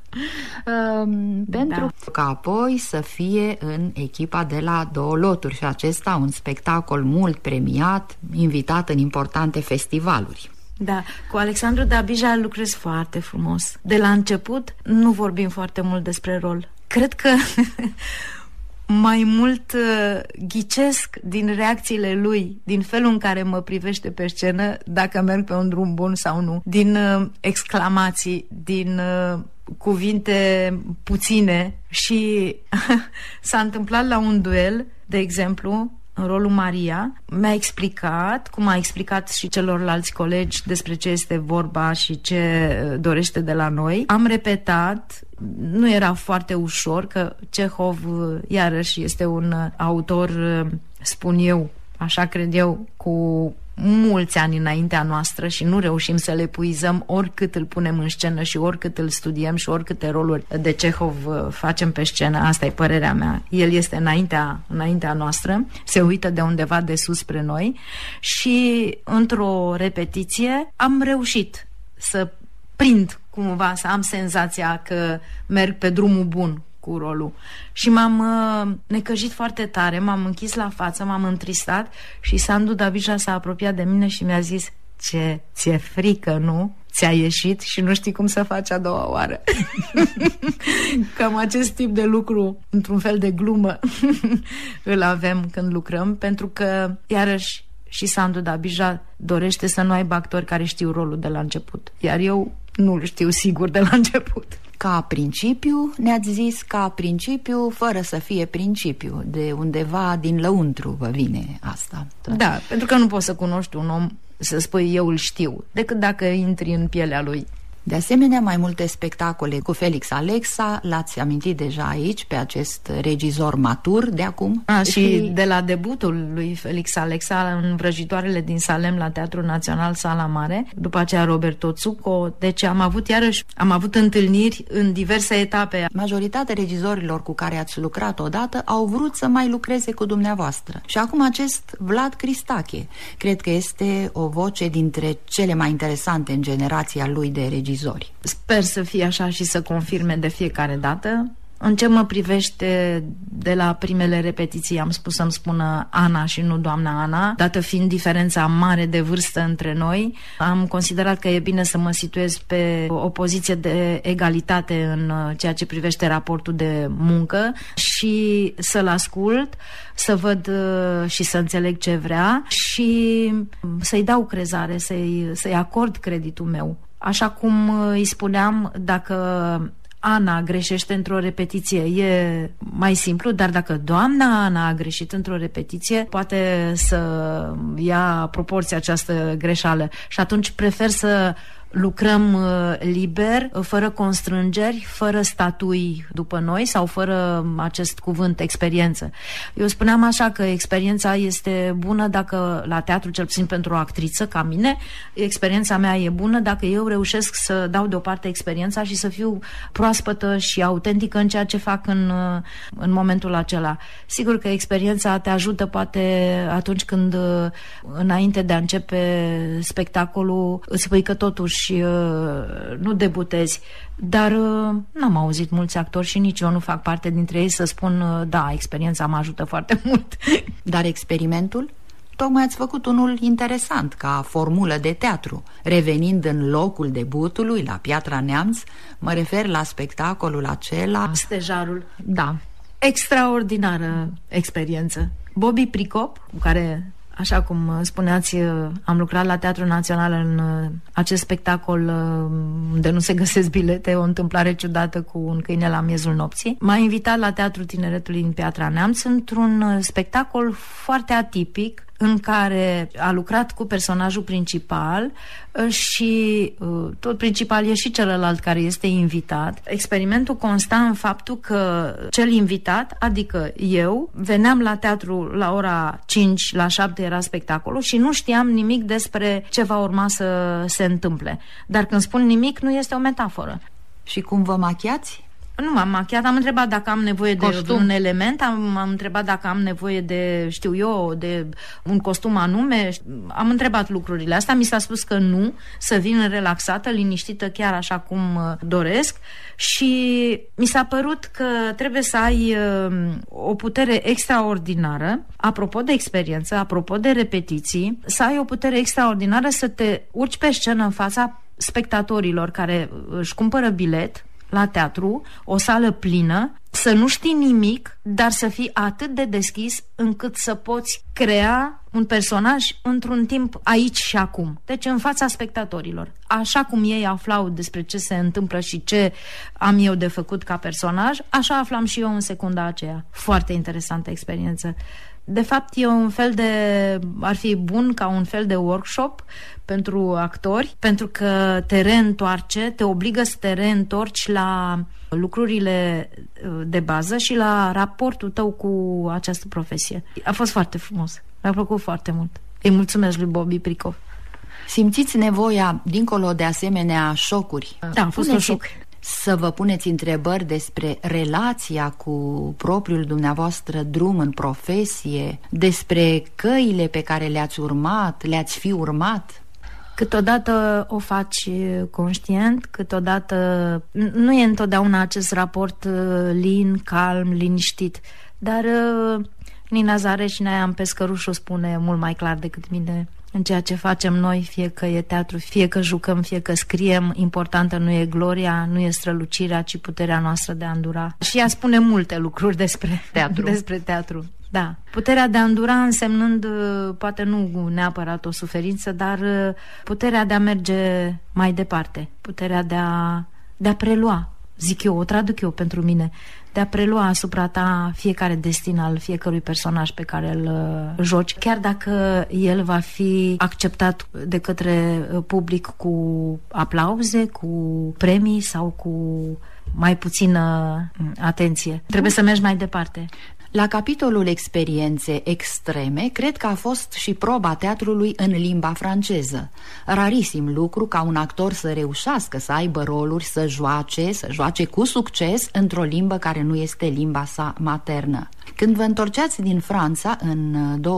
[SPEAKER 2] Pentru ca apoi să fie în echipa de la Două Loturi și acesta un spectacol mult premiat, invitat în importante festivaluri.
[SPEAKER 3] Da, cu Alexandru Dabija lucrez foarte frumos. De la început nu vorbim foarte mult despre rol. Cred că mai mult ghicesc din reacțiile lui, din felul în care mă privește pe scenă, dacă merg pe un drum bun sau nu, din exclamații, din cuvinte puține. Și s-a întâmplat la un duel, de exemplu, în rolul Maria, mi-a explicat, cum a explicat și celorlalți colegi despre ce este vorba și ce dorește de la noi. Am repetat, nu era foarte ușor, că Cehov iarăși este un autor, spun eu, așa cred eu, cu mulți ani înaintea noastră și nu reușim să le epuizăm oricât îl punem în scenă și oricât îl studiem și oricâte roluri de Cehov facem pe scenă. Asta e părerea mea. El este înaintea noastră, se uită de undeva de sus spre noi și într-o repetiție am reușit să prind cumva, să am senzația că merg pe drumul bun cu rolul. Și m-am necăjit foarte tare, m-am închis la față, m-am întristat și Sandu Dabija s-a apropiat de mine și mi-a zis: ce, ți-e frică, nu? Ți-a ieșit și nu știi cum să faci a doua oară. Cam acest tip de lucru, într-un fel de glumă, îl avem când lucrăm, pentru că, iarăși, și Sandu Dabija dorește să nu aibă actori care știu rolul de la început. Iar eu nu-l știu sigur de la început.
[SPEAKER 2] Ca principiu, ne-ați zis, ca principiu, fără să fie principiu. De undeva din lăuntru vă vine asta.
[SPEAKER 3] Da, pentru că nu poți să cunoști un om, să spui eu îl știu, decât dacă intri în pielea lui.
[SPEAKER 2] De asemenea, mai multe spectacole cu Felix Alexa, l-ați amintit deja aici, pe acest regizor matur de acum.
[SPEAKER 3] Și de la debutul lui Felix Alexa în Vrăjitoarele din Salem la Teatrul Național Sala Mare, după aceea Roberto Zucco, deci am avut întâlniri în diverse etape.
[SPEAKER 2] Majoritatea regizorilor cu care ați lucrat odată au vrut să mai lucreze cu dumneavoastră. Și acum acest Vlad Cristache, cred că este o voce dintre cele mai interesante în generația lui de regizori.
[SPEAKER 3] Sper să fie așa și să confirme de fiecare dată. În ce mă privește, de la primele repetiții am spus să-mi spună Ana și nu doamna Ana, dată fiind diferența mare de vârstă între noi, am considerat că e bine să mă situez pe o poziție de egalitate în ceea ce privește raportul de muncă și să-l ascult, să văd și să înțeleg ce vrea și să-i dau crezare, să-i acord creditul meu. Așa cum îi spuneam, dacă Ana greșește într-o repetiție, e mai simplu, dar dacă doamna Ana a greșit într-o repetiție, poate să ia proporția această greșeală. Și atunci prefer să lucrăm liber, fără constrângeri, fără statui după noi sau fără acest cuvânt experiență. Eu spuneam așa că experiența este bună dacă, la teatru, cel puțin pentru o actriță ca mine, experiența mea e bună dacă eu reușesc să dau deoparte experiența și să fiu proaspătă și autentică în ceea ce fac în momentul acela. Sigur că experiența te ajută poate atunci când, înainte de a începe spectacolul, îți spui că totuși nu debutezi, dar n-am auzit mulți actori și nici eu nu fac parte dintre ei să spun da, experiența mă ajută foarte mult.
[SPEAKER 2] Dar experimentul? Tocmai ați făcut unul interesant ca formulă de teatru, revenind în locul debutului la Piatra Neamț. Mă refer la spectacolul acela
[SPEAKER 3] Stejarul. Da, extraordinară experiență. Bobby Pricop, cu care, așa cum spuneați, am lucrat la Teatrul Național în acest spectacol unde nu se găsesc bilete, o întâmplare ciudată cu un câine la miezul nopții. M-a invitat la Teatrul Tineretului în Piatra Neamț într-un spectacol foarte atipic, în care a lucrat cu personajul principal și tot principal e și celălalt care este invitat. Experimentul consta în faptul că cel invitat, adică eu, veneam la teatru la ora 5, la 7 era spectacolul și nu știam nimic despre ce va urma să se întâmple. Dar când spun nimic, nu este o metaforă.
[SPEAKER 2] Și cum vă machiați?
[SPEAKER 3] Nu m-am machiat, am întrebat dacă am nevoie de un element, am întrebat dacă am nevoie de, știu eu, de un costum anume, am întrebat lucrurile astea, mi s-a spus că nu, să vin relaxată, liniștită, chiar așa cum doresc și mi s-a părut că trebuie să ai o putere extraordinară, apropo de experiență, apropo de repetiții, să ai o putere extraordinară să te urci pe scenă în fața spectatorilor care își cumpără bilet la teatru, o sală plină, să nu știi nimic, dar să fii atât de deschis încât să poți crea un personaj într-un timp aici și acum. Deci în fața spectatorilor. Așa cum ei aflau despre ce se întâmplă și ce am eu de făcut ca personaj, așa aflam și eu în secunda aceea. Foarte interesantă experiență. De fapt, e un fel de... ar fi bun ca un fel de workshop pentru actori, pentru că te reîntoarce, te obligă să te reîntorci la lucrurile de bază și la raportul tău cu această profesie. A fost foarte frumos. Mi-a plăcut foarte mult. Îi mulțumesc lui Bobby Pricov.
[SPEAKER 2] Simțiți nevoia, dincolo de asemenea șocuri?
[SPEAKER 3] Da, a fost un șoc.
[SPEAKER 2] Să vă puneți întrebări despre relația cu propriul dumneavoastră drum în profesie, despre căile pe care le-ați urmat, le-ați fi urmat?
[SPEAKER 3] Câteodată o faci conștient, câteodată nu e întotdeauna acest raport lin, calm, liniștit, dar Nina Zareșnea în Pescăruș o spune mult mai clar decât mine. În ceea ce facem noi, fie că e teatru, fie că jucăm, fie că scriem, importantă nu e gloria, nu e strălucirea, ci puterea noastră de a îndura. Și ea spune multe lucruri despre teatru. Da. Puterea de a îndura însemnând, poate nu neapărat o suferință, dar puterea de a merge mai departe, puterea de a prelua, zic eu, o traduc eu pentru mine, de a prelua asupra ta fiecare destin al fiecărui personaj pe care îl joci, chiar dacă el va fi acceptat de către public cu aplauze, cu premii sau cu mai puțină atenție. Trebuie să mergi mai departe.
[SPEAKER 2] La capitolul experiențe extreme, cred că a fost și proba teatrului în limba franceză. Rarisim lucru ca un actor să reușească să aibă roluri, să joace cu succes într-o limbă care nu este limba sa maternă. Când vă întorceați din Franța în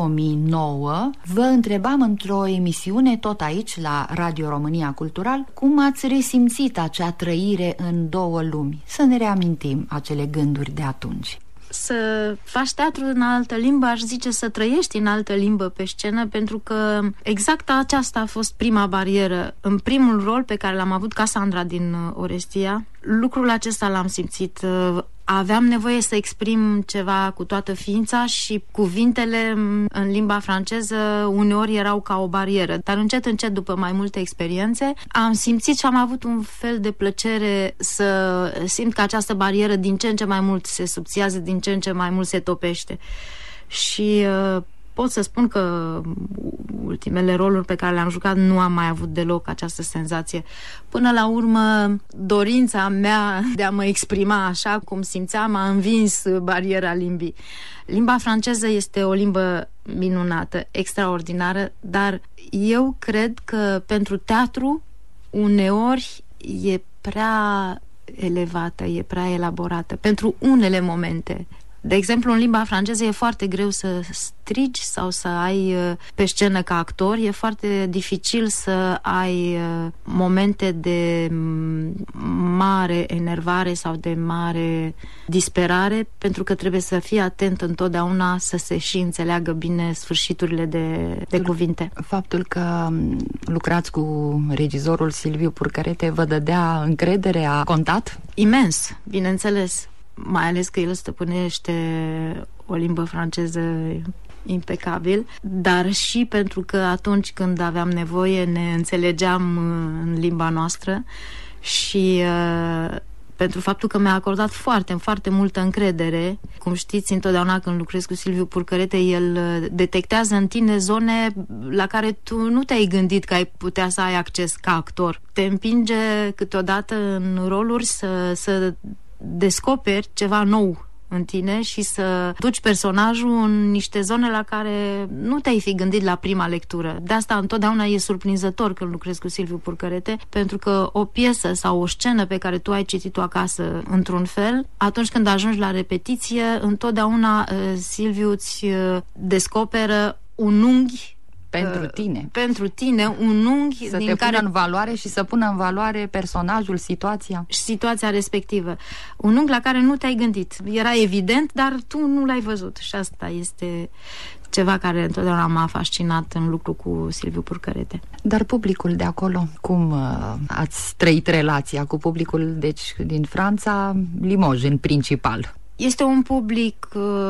[SPEAKER 2] 2009, vă întrebam într-o emisiune tot aici la Radio România Cultural cum ați resimțit acea trăire în două lumi. Să ne reamintim acele gânduri de atunci.
[SPEAKER 3] Să faci teatru în altă limbă, aș zice să trăiești în altă limbă pe scenă, pentru că exact aceasta a fost prima barieră. În primul rol pe care l-am avut, Cassandra din Orestia, lucrul acesta l-am simțit. Aveam nevoie să exprim ceva cu toată ființa și cuvintele în limba franceză uneori erau ca o barieră. Dar încet, încet, după mai multe experiențe, am simțit și am avut un fel de plăcere să simt că această barieră din ce în ce mai mult se subțiază, din ce în ce mai mult se topește. Și pot să spun că ultimele roluri pe care le-am jucat nu am mai avut deloc această senzație. Până la urmă, dorința mea de a mă exprima așa cum simțeam a învins bariera limbii. Limba franceză este o limbă minunată, extraordinară, dar eu cred că pentru teatru uneori e prea elevată, e prea elaborată. Pentru unele momente. De exemplu, în limba franceză e foarte greu să strigi sau să ai pe scenă ca actor, e foarte dificil să ai momente de mare enervare sau de mare disperare, pentru că trebuie să fii atent întotdeauna să se și înțeleagă bine sfârșiturile de cuvinte.
[SPEAKER 2] Faptul că lucrați cu regizorul Silviu Purcărete vă dădea încredere, a contat?
[SPEAKER 3] Imens, bineînțeles. Mai ales că el stăpânește o limbă franceză impecabil, dar și pentru că atunci când aveam nevoie ne înțelegeam în limba noastră și pentru faptul că mi-a acordat foarte, foarte multă încredere. Cum știți, întotdeauna când lucrez cu Silviu Purcărete, el detectează în tine zone la care tu nu te-ai gândit că ai putea să ai acces ca actor. Te împinge câteodată în roluri să descoperi ceva nou în tine și să duci personajul în niște zone la care nu te-ai fi gândit la prima lectură. De asta întotdeauna e surprinzător când lucrezi cu Silviu Purcărete, pentru că o piesă sau o scenă pe care tu ai citit-o acasă într-un fel, atunci când ajungi la repetiție, întotdeauna Silviu îți descoperă un unghi pentru tine, un unghi
[SPEAKER 2] să te pună în valoare și să pună în valoare personajul, situația
[SPEAKER 3] respectivă. Un unghi la care nu te-ai gândit. Era evident, dar tu nu l-ai văzut. Și asta este ceva care întotdeauna m-a fascinat în lucru cu Silviu Purcărete.
[SPEAKER 2] Dar publicul de acolo, cum ați trăit relația cu publicul, deci din Franța, Limoges în principal?
[SPEAKER 3] Este un public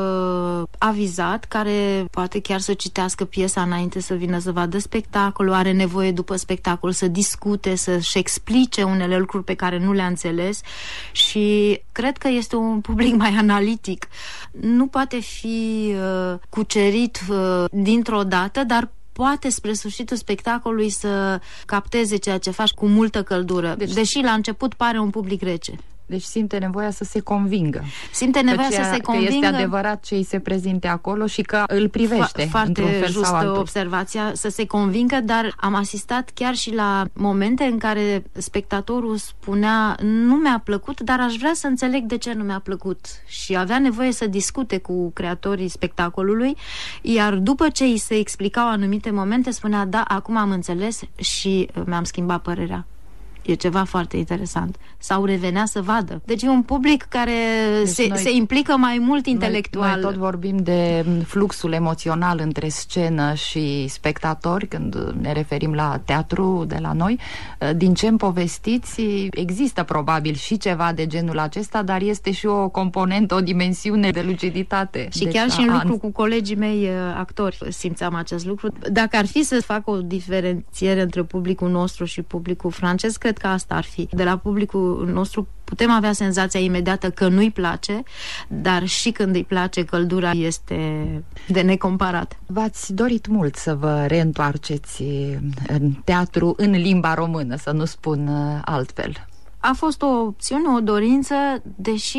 [SPEAKER 3] avizat, care poate chiar să citească piesa înainte să vină să vadă spectacolul, are nevoie după spectacol să discute, să-și explice unele lucruri pe care nu le-a înțeles și cred că este un public mai analitic. Nu poate fi cucerit dintr-o dată, dar poate spre sfârșitul spectacolului să capteze ceea ce faci cu multă căldură, deși la început pare un public rece.
[SPEAKER 2] Deci simte nevoia să se convingă.
[SPEAKER 3] Simte nevoia să se convingă.
[SPEAKER 2] Că este adevărat ce îi se prezinte acolo și că îl privește într-un fel sau altul.
[SPEAKER 3] Observația, să se convingă, dar am asistat chiar și la momente în care spectatorul spunea nu mi-a plăcut, dar aș vrea să înțeleg de ce nu mi-a plăcut. Și avea nevoie să discute cu creatorii spectacolului, iar după ce îi se explicau anumite momente, spunea da, acum am înțeles și mi-am schimbat părerea. E ceva foarte interesant. Sau revenea să vadă. Deci e un public care se implică mai mult intelectual.
[SPEAKER 2] Noi tot vorbim de fluxul emoțional între scenă și spectatori când ne referim la teatru de la noi. Din ce-mi povestiți, există probabil și ceva de genul acesta, dar este și o componentă, o dimensiune de luciditate.
[SPEAKER 3] Și deci, chiar și în lucru cu colegii mei actori simțeam acest lucru. Dacă ar fi să fac o diferențiere între publicul nostru și publicul francez, cred că asta ar fi. De la publicul nostru putem avea senzația imediată că nu-i place, dar și când îi place, căldura este de necomparat.
[SPEAKER 2] V-ați dorit mult să vă reîntoarceți în teatru în limba română, să nu spun altfel.
[SPEAKER 3] A fost o opțiune, o dorință, deși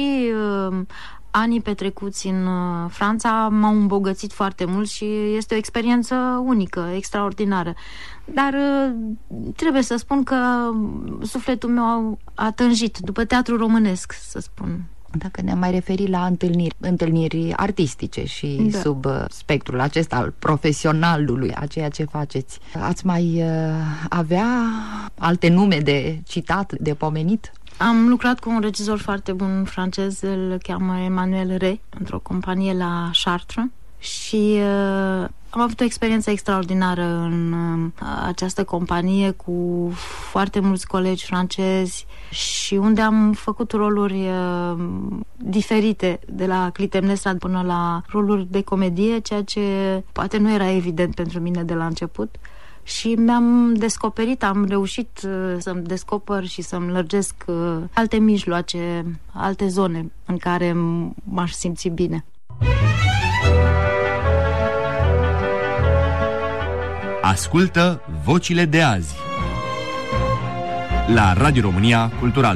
[SPEAKER 3] anii petrecuți în Franța m-au îmbogățit foarte mult și este o experiență unică, extraordinară. Dar trebuie să spun că sufletul meu a tânjit după teatru românesc, să spun.
[SPEAKER 2] Dacă ne-am mai referit la întâlniri artistice și sub spectrul acesta al profesionalului, a ceea ce faceți, ați mai avea alte nume de citat, de pomenit?
[SPEAKER 3] Am lucrat cu un regizor foarte bun francez, îl cheamă Emmanuel Rey, într-o companie la Chartres și am avut o experiență extraordinară în această companie cu foarte mulți colegi francezi și unde am făcut roluri diferite, de la Clitemnestra până la roluri de comedie, ceea ce poate nu era evident pentru mine de la început. Și mi-am descoperit, am reușit să-mi descoper și să-mi lărgesc alte mijloace, alte zone în care m-aș simți bine.
[SPEAKER 1] Ascultă Vocile de azi la Radio România Cultural.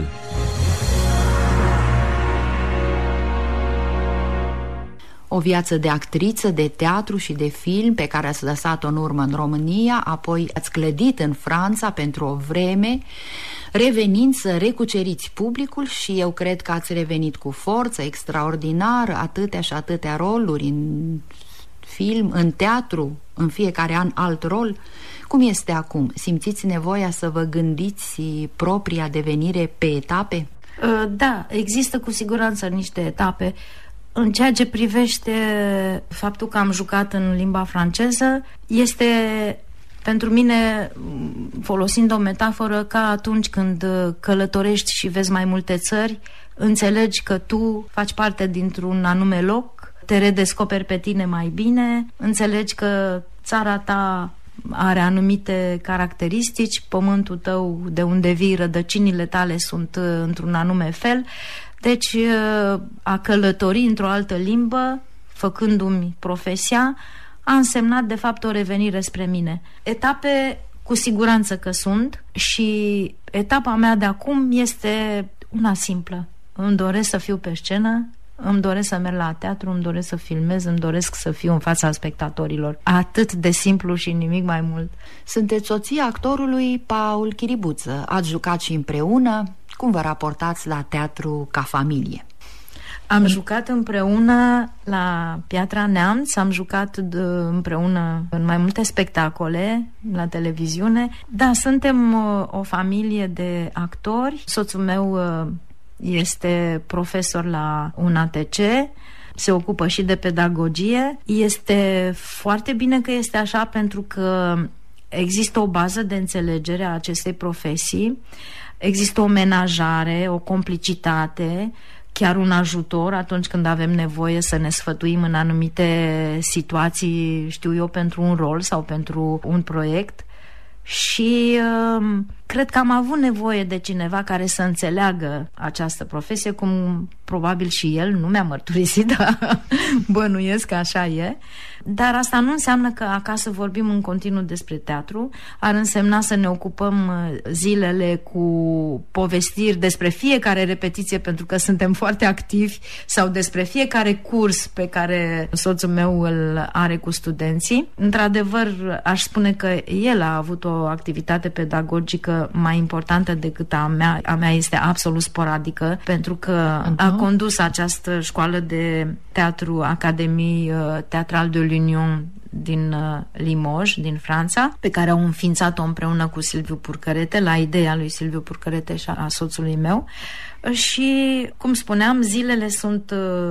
[SPEAKER 2] O viață de actriță, de teatru și de film pe care ați lăsat-o în urmă în România, apoi ați clădit în Franța pentru o vreme, revenind să recuceriți publicul și eu cred că ați revenit cu forță extraordinară, atâtea și atâtea roluri în film, în teatru, în fiecare an alt rol. Cum este acum? Simțiți nevoia să vă gândiți propria devenire pe etape?
[SPEAKER 3] Da, există cu siguranță niște etape. În ceea ce privește faptul că am jucat în limba franceză, este pentru mine, folosind o metaforă, ca atunci când călătorești și vezi mai multe țări, înțelegi că tu faci parte dintr-un anume loc, te redescoperi pe tine mai bine, înțelegi că țara ta are anumite caracteristici, pământul tău de unde vii, rădăcinile tale sunt într-un anume fel. Deci a călători într-o altă limbă, făcându-mi profesia, a însemnat de fapt o revenire spre mine. Etape cu siguranță că sunt și etapa mea de acum este una simplă. Îmi doresc să fiu pe scenă, îmi doresc să merg la teatru, îmi doresc să filmez, îmi doresc să fiu în fața spectatorilor. Atât de simplu și nimic mai mult.
[SPEAKER 2] Sunteți soția actorului Paul Chiribuță. Ați jucat și împreună. Cum vă raportați la teatru ca familie?
[SPEAKER 3] Am jucat împreună la Piatra Neamț, am jucat împreună în mai multe spectacole la televiziune. Da, suntem o familie de actori. Soțul meu este profesor la UNATC, se ocupă și de pedagogie. Este foarte bine că este așa, pentru că există o bază de înțelegere a acestei profesii, există o menajare, o complicitate, chiar un ajutor atunci când avem nevoie să ne sfătuim în anumite situații, știu eu, pentru un rol sau pentru un proiect. Și cred că am avut nevoie de cineva care să înțeleagă această profesie, cum probabil și el, nu mi-a mărturisit, dar bănuiesc că așa e. Dar asta nu înseamnă că acasă vorbim în continuu despre teatru. Ar însemna să ne ocupăm zilele cu povestiri despre fiecare repetiție, pentru că suntem foarte activi, sau despre fiecare curs pe care soțul meu îl are cu studenții. Într-adevăr, aș spune că el a avut o activitate pedagogică mai importantă decât a mea. A mea este absolut sporadică, pentru că a condus această școală de teatru, Académie Théâtrale de l'Union din Limoges, din Franța, pe care au înființat-o împreună cu Silviu Purcărete, la ideea lui Silviu Purcărete și a soțului meu. Și, cum spuneam, zilele sunt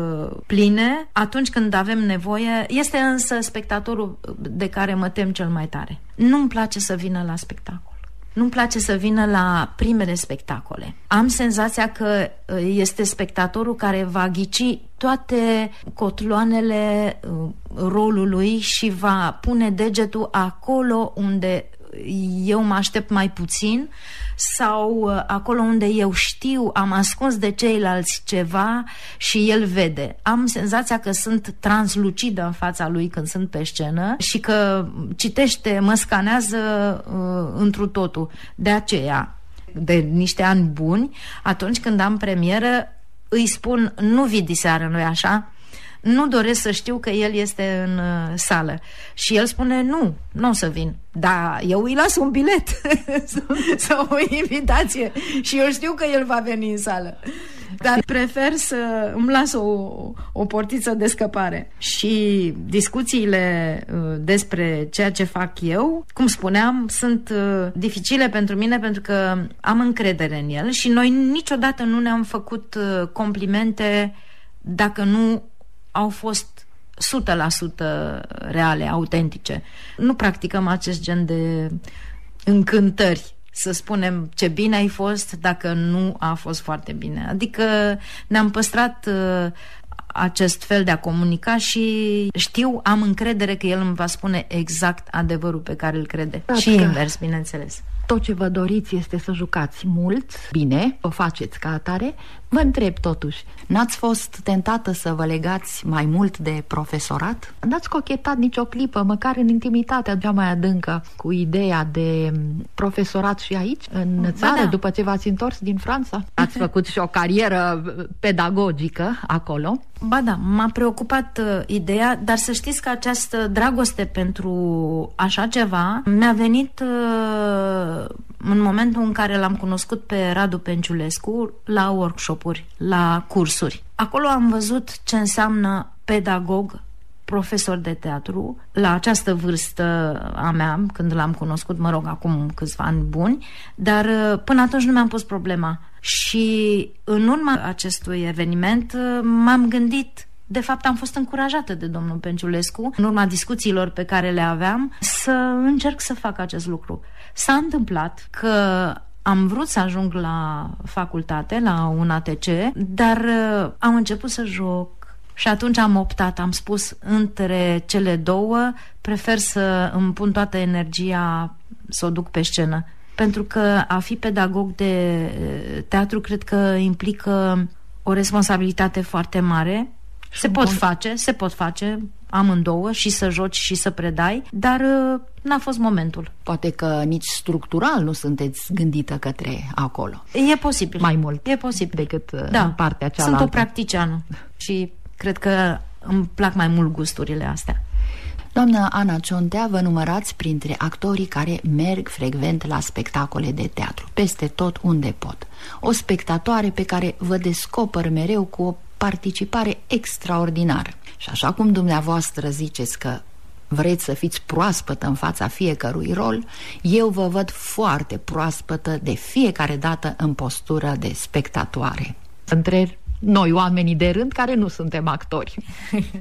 [SPEAKER 3] pline atunci când avem nevoie. Este însă spectatorul de care mă tem cel mai tare. Nu-mi place să vină la spectacol. Nu-mi place să vină la primele spectacole. Am senzația că este spectatorul care va ghici toate cotloanele rolului și va pune degetul acolo unde eu mă aștept mai puțin, sau acolo unde eu știu, am ascuns de ceilalți ceva și el vede. Am senzația că sunt translucidă în fața lui când sunt pe scenă și că citește, mă scanează întru totul. De aceea, de niște ani buni, atunci când am premieră, îi spun: nu vii diseară, nu-i așa? Nu doresc să știu că el este în sală. Și el spune: nu o să vin. Dar eu îi las un bilet sau o invitație și eu știu că el va veni în sală. Dar prefer să îmi las o portiță de scăpare. Și discuțiile despre ceea ce fac eu, cum spuneam, sunt dificile pentru mine, pentru că am încredere în el și noi niciodată nu ne-am făcut complimente dacă nu au fost 100% reale, autentice. Nu practicăm acest gen de încântări, să spunem ce bine ai fost dacă nu a fost foarte bine. Adică ne-am păstrat acest fel de a comunica și am încredere că el îmi va spune exact adevărul pe care îl crede. Și invers, bineînțeles.
[SPEAKER 2] Tot ce vă doriți este să jucați mult, bine, o faceți ca atare. Vă întreb totuși, n-ați fost tentată să vă legați mai mult de profesorat? N-ați cochetat nicio clipă, măcar în intimitatea cea mai adâncă, cu ideea de profesorat și aici, în țară, da, după ce v-ați întors din Franța? Ați făcut și o carieră pedagogică acolo?
[SPEAKER 3] Ba da, m-a preocupat ideea, dar să știți că această dragoste pentru așa ceva mi-a venit în momentul în care l-am cunoscut pe Radu Penciulescu la workshop-uri, la cursuri. Acolo am văzut ce înseamnă pedagog, profesor de teatru, la această vârstă a mea, când l-am cunoscut, acum câțiva ani buni, dar până atunci nu mi-am pus problema. Și în urma acestui eveniment m-am gândit, de fapt am fost încurajată de domnul Penciulescu, în urma discuțiilor pe care le aveam, să încerc să fac acest lucru. S-a întâmplat că am vrut să ajung la facultate, la un ATC, dar am început să joc și atunci am optat, am spus, între cele două, prefer să îmi pun toată energia să o duc pe scenă. Pentru că a fi pedagog de teatru cred că implică o responsabilitate foarte mare. Se pot face amândouă, și să joci și să predai, dar n-a fost momentul.
[SPEAKER 2] Poate că nici structural nu sunteți gândită către acolo.
[SPEAKER 3] E posibil.
[SPEAKER 2] Mai mult.
[SPEAKER 3] E posibil.
[SPEAKER 2] Decât în partea cealaltă.
[SPEAKER 3] Sunt o practiciană și cred că îmi plac mai mult gusturile astea.
[SPEAKER 2] Doamna Ana Ciontea, vă numărați printre actorii care merg frecvent la spectacole de teatru, peste tot unde pot. O spectatoare pe care vă descoper mereu cu o participare extraordinară. Și așa cum dumneavoastră ziceți că vreți să fiți proaspătă în fața fiecărui rol, eu vă văd foarte proaspătă de fiecare dată în postură de spectatoare. Între noi, oamenii de rând, care nu suntem actori.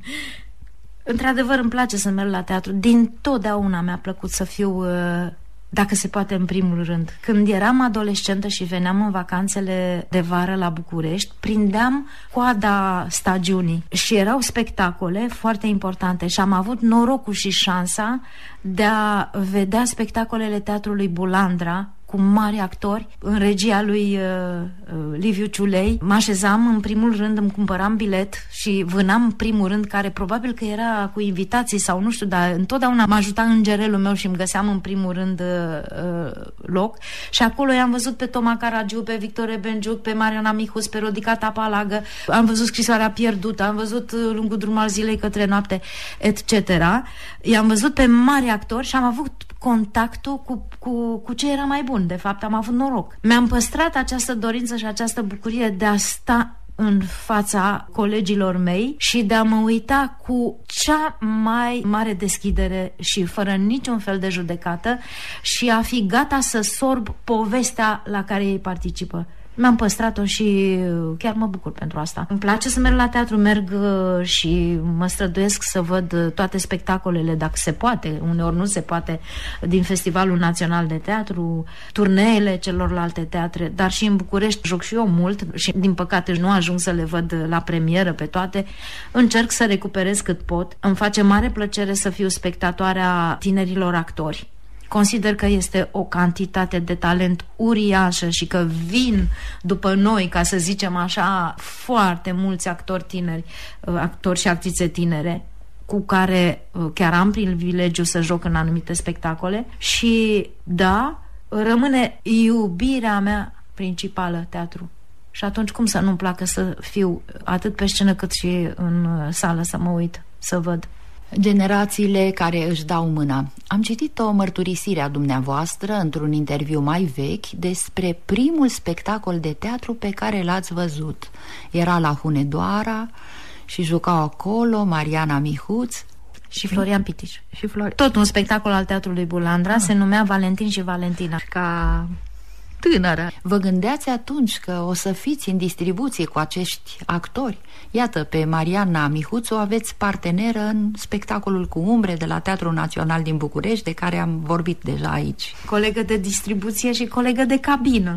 [SPEAKER 3] Într-adevăr, îmi place să merg la teatru. Din totdeauna mi-a plăcut să fiu dacă se poate în primul rând. Când eram adolescentă și veneam în vacanțele de vară la București, prindeam coada stagiunii și erau spectacole foarte importante și am avut norocul și șansa de a vedea spectacolele Teatrului Bulandra cu mari actori, în regia lui Liviu Ciulei. Mă așezam în primul rând, îmi cumpăram bilet și vânam în primul rând, care probabil că era cu invitații sau nu știu, dar întotdeauna mă ajuta îngerelul meu și îmi găseam în primul rând loc. Și acolo i-am văzut pe Toma Caragiu, pe Victor Rebenjuc, pe Mariana Mihuț, pe Rodica Tapalagă, am văzut Scrisoarea pierdută, am văzut Lungul drum al zilei către noapte, etc. I-am văzut pe mari actori și am avut contactul cu ce era mai bun. De fapt, am avut noroc. Mi-am păstrat această dorință și această bucurie de a sta în fața colegilor mei și de a mă uita cu cea mai mare deschidere și fără niciun fel de judecată și a fi gata să sorb povestea la care ei participă. Mi-am păstrat-o și chiar mă bucur pentru asta. Îmi place să merg la teatru, merg și mă străduiesc să văd toate spectacolele, dacă se poate, uneori nu se poate, din Festivalul Național de Teatru, turneele celorlalte teatre, dar și în București joc și eu mult și din păcate nu ajung să le văd la premieră pe toate. Încerc să recuperez cât pot. Îmi face mare plăcere să fiu spectatoarea tinerilor actori. Consider că este o cantitate de talent uriașă și că vin după noi, ca să zicem așa, foarte mulți actori tineri, actori și actrițe tinere, cu care chiar am privilegiul să joc în anumite spectacole și, da, rămâne iubirea mea principală, teatru. Și atunci cum să nu-mi placă să fiu atât pe scenă cât și în sală, să mă uit, să văd.
[SPEAKER 2] Generațiile care își dau mâna. Am citit o mărturisire a dumneavoastră într-un interviu mai vechi despre primul spectacol de teatru pe care l-ați văzut. Era la Hunedoara și jucau acolo Mariana Mihuț
[SPEAKER 3] și Florian Pitiș. Tot un spectacol al Teatrului Bulandra, se numea Valentin și Valentina.
[SPEAKER 2] Ca tânără, vă gândeați atunci că o să fiți în distribuție cu acești actori? Iată, pe Mariana Mihuț o aveți parteneră în spectacolul Cu umbre de la Teatrul Național din București, de care am vorbit deja aici.
[SPEAKER 3] Colegă de distribuție și colegă de cabină.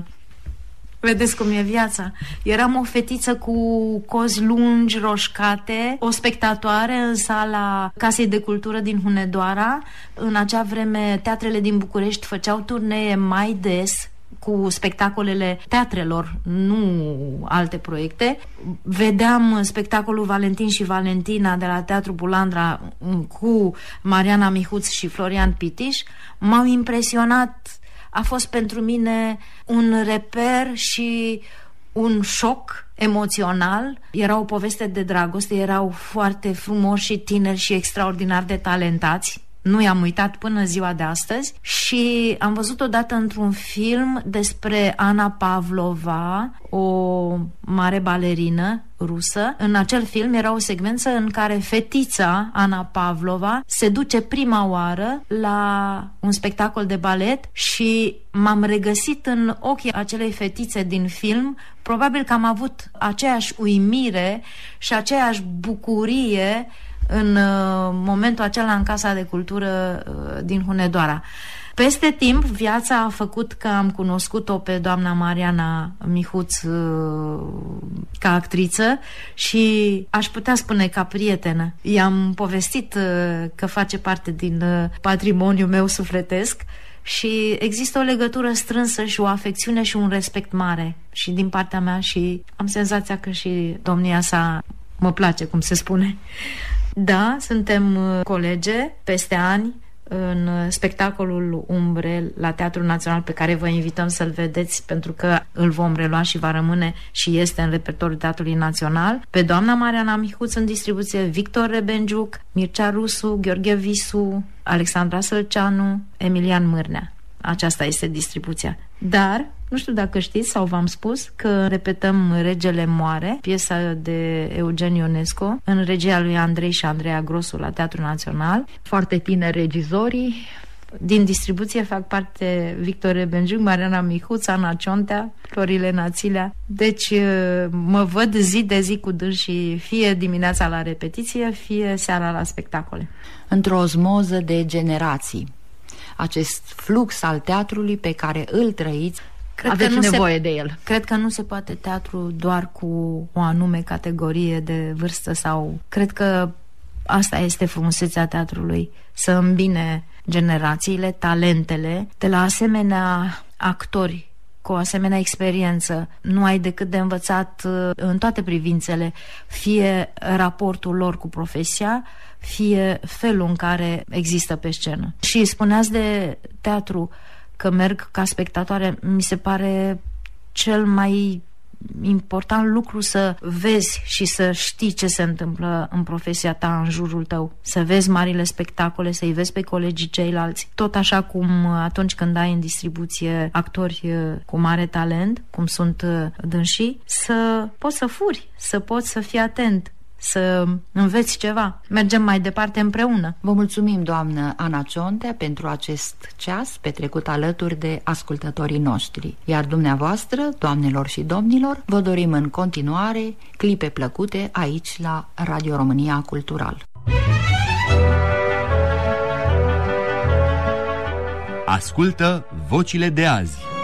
[SPEAKER 3] Vedeți cum e viața. Eram o fetiță cu cozi lungi, roșcate, o spectatoare în sala Casei de Cultură din Hunedoara. În acea vreme, teatrele din București făceau turnee mai des cu spectacolele teatrelor, nu alte proiecte. Vedeam spectacolul Valentin și Valentina de la Teatrul Bulandra cu Mariana Mihuț și Florian Pitiș. M-au impresionat. A fost pentru mine un reper și un șoc emoțional. Era o poveste de dragoste, erau foarte frumoși și tineri și extraordinar de talentați. Nu i-am uitat până ziua de astăzi și am văzut odată într-un film despre Ana Pavlova, o mare balerină rusă. În acel film era o secvență în care fetița Ana Pavlova se duce prima oară la un spectacol de balet și m-am regăsit în ochii acelei fetițe din film. Probabil că am avut aceeași uimire și aceeași bucurie în momentul acela în Casa de Cultură din Hunedoara. Peste timp, viața a făcut că am cunoscut-o pe doamna Mariana Mihuț ca actriță și aș putea spune ca prietenă. I-am povestit că face parte din patrimoniul meu sufletesc și există o legătură strânsă și o afecțiune și un respect mare și din partea mea și am senzația că și domnia sa mă place, cum se spune. Da, suntem colege peste ani în spectacolul Umbre la Teatrul Național, pe care vă invităm să-l vedeți pentru că îl vom relua și va rămâne și este în repertoriul Teatrului Național. Pe doamna Mariana Mihuț în distribuție, Victor Rebenjuc, Mircea Rusu, Gheorghe Visu, Alexandra Sălceanu, Emilian Mârnea. Aceasta este distribuția. Dar nu știu dacă știți sau v-am spus că repetăm Regele moare, piesa de Eugen Ionesco, în regia lui Andrei și Andreea Grosu la Teatrul Național.
[SPEAKER 2] Foarte tineri regizorii.
[SPEAKER 3] Din distribuție fac parte Victor Rebenjuc, Mariana Mihuț, Ana Ciontea, Florilena Țilea. Deci mă văd zi de zi cu dânsii, fie dimineața la repetiție, fie seara la spectacole.
[SPEAKER 2] Într-o osmoză de generații. acest flux al teatrului pe care îl trăiți.
[SPEAKER 3] Aveți
[SPEAKER 2] nevoie de el.
[SPEAKER 3] Cred că nu se poate teatru doar cu o anume categorie de vârstă sau... Cred că asta este frumusețea teatrului, să îmbine generațiile, talentele, de la asemenea actori cu o asemenea experiență. Nu ai decât de învățat în toate privințele, fie raportul lor cu profesia, fie felul în care există pe scenă. Și spuneați de teatru că merg ca spectatoare, mi se pare cel mai important lucru să vezi și să știi ce se întâmplă în profesia ta, în jurul tău. Să vezi marile spectacole, să-i vezi pe colegii ceilalți. Tot așa cum atunci când ai în distribuție actori cu mare talent, cum sunt dânsii, să poți să furi, să poți să fii atent, să înveți ceva. Mergem mai departe împreună.
[SPEAKER 2] Vă mulțumim, doamnă Ana Ciontea, pentru acest ceas petrecut alături de ascultătorii noștri. Iar dumneavoastră, doamnelor și domnilor, vă dorim în continuare clipe plăcute aici la Radio România Cultural.
[SPEAKER 1] Ascultă Vocile de azi.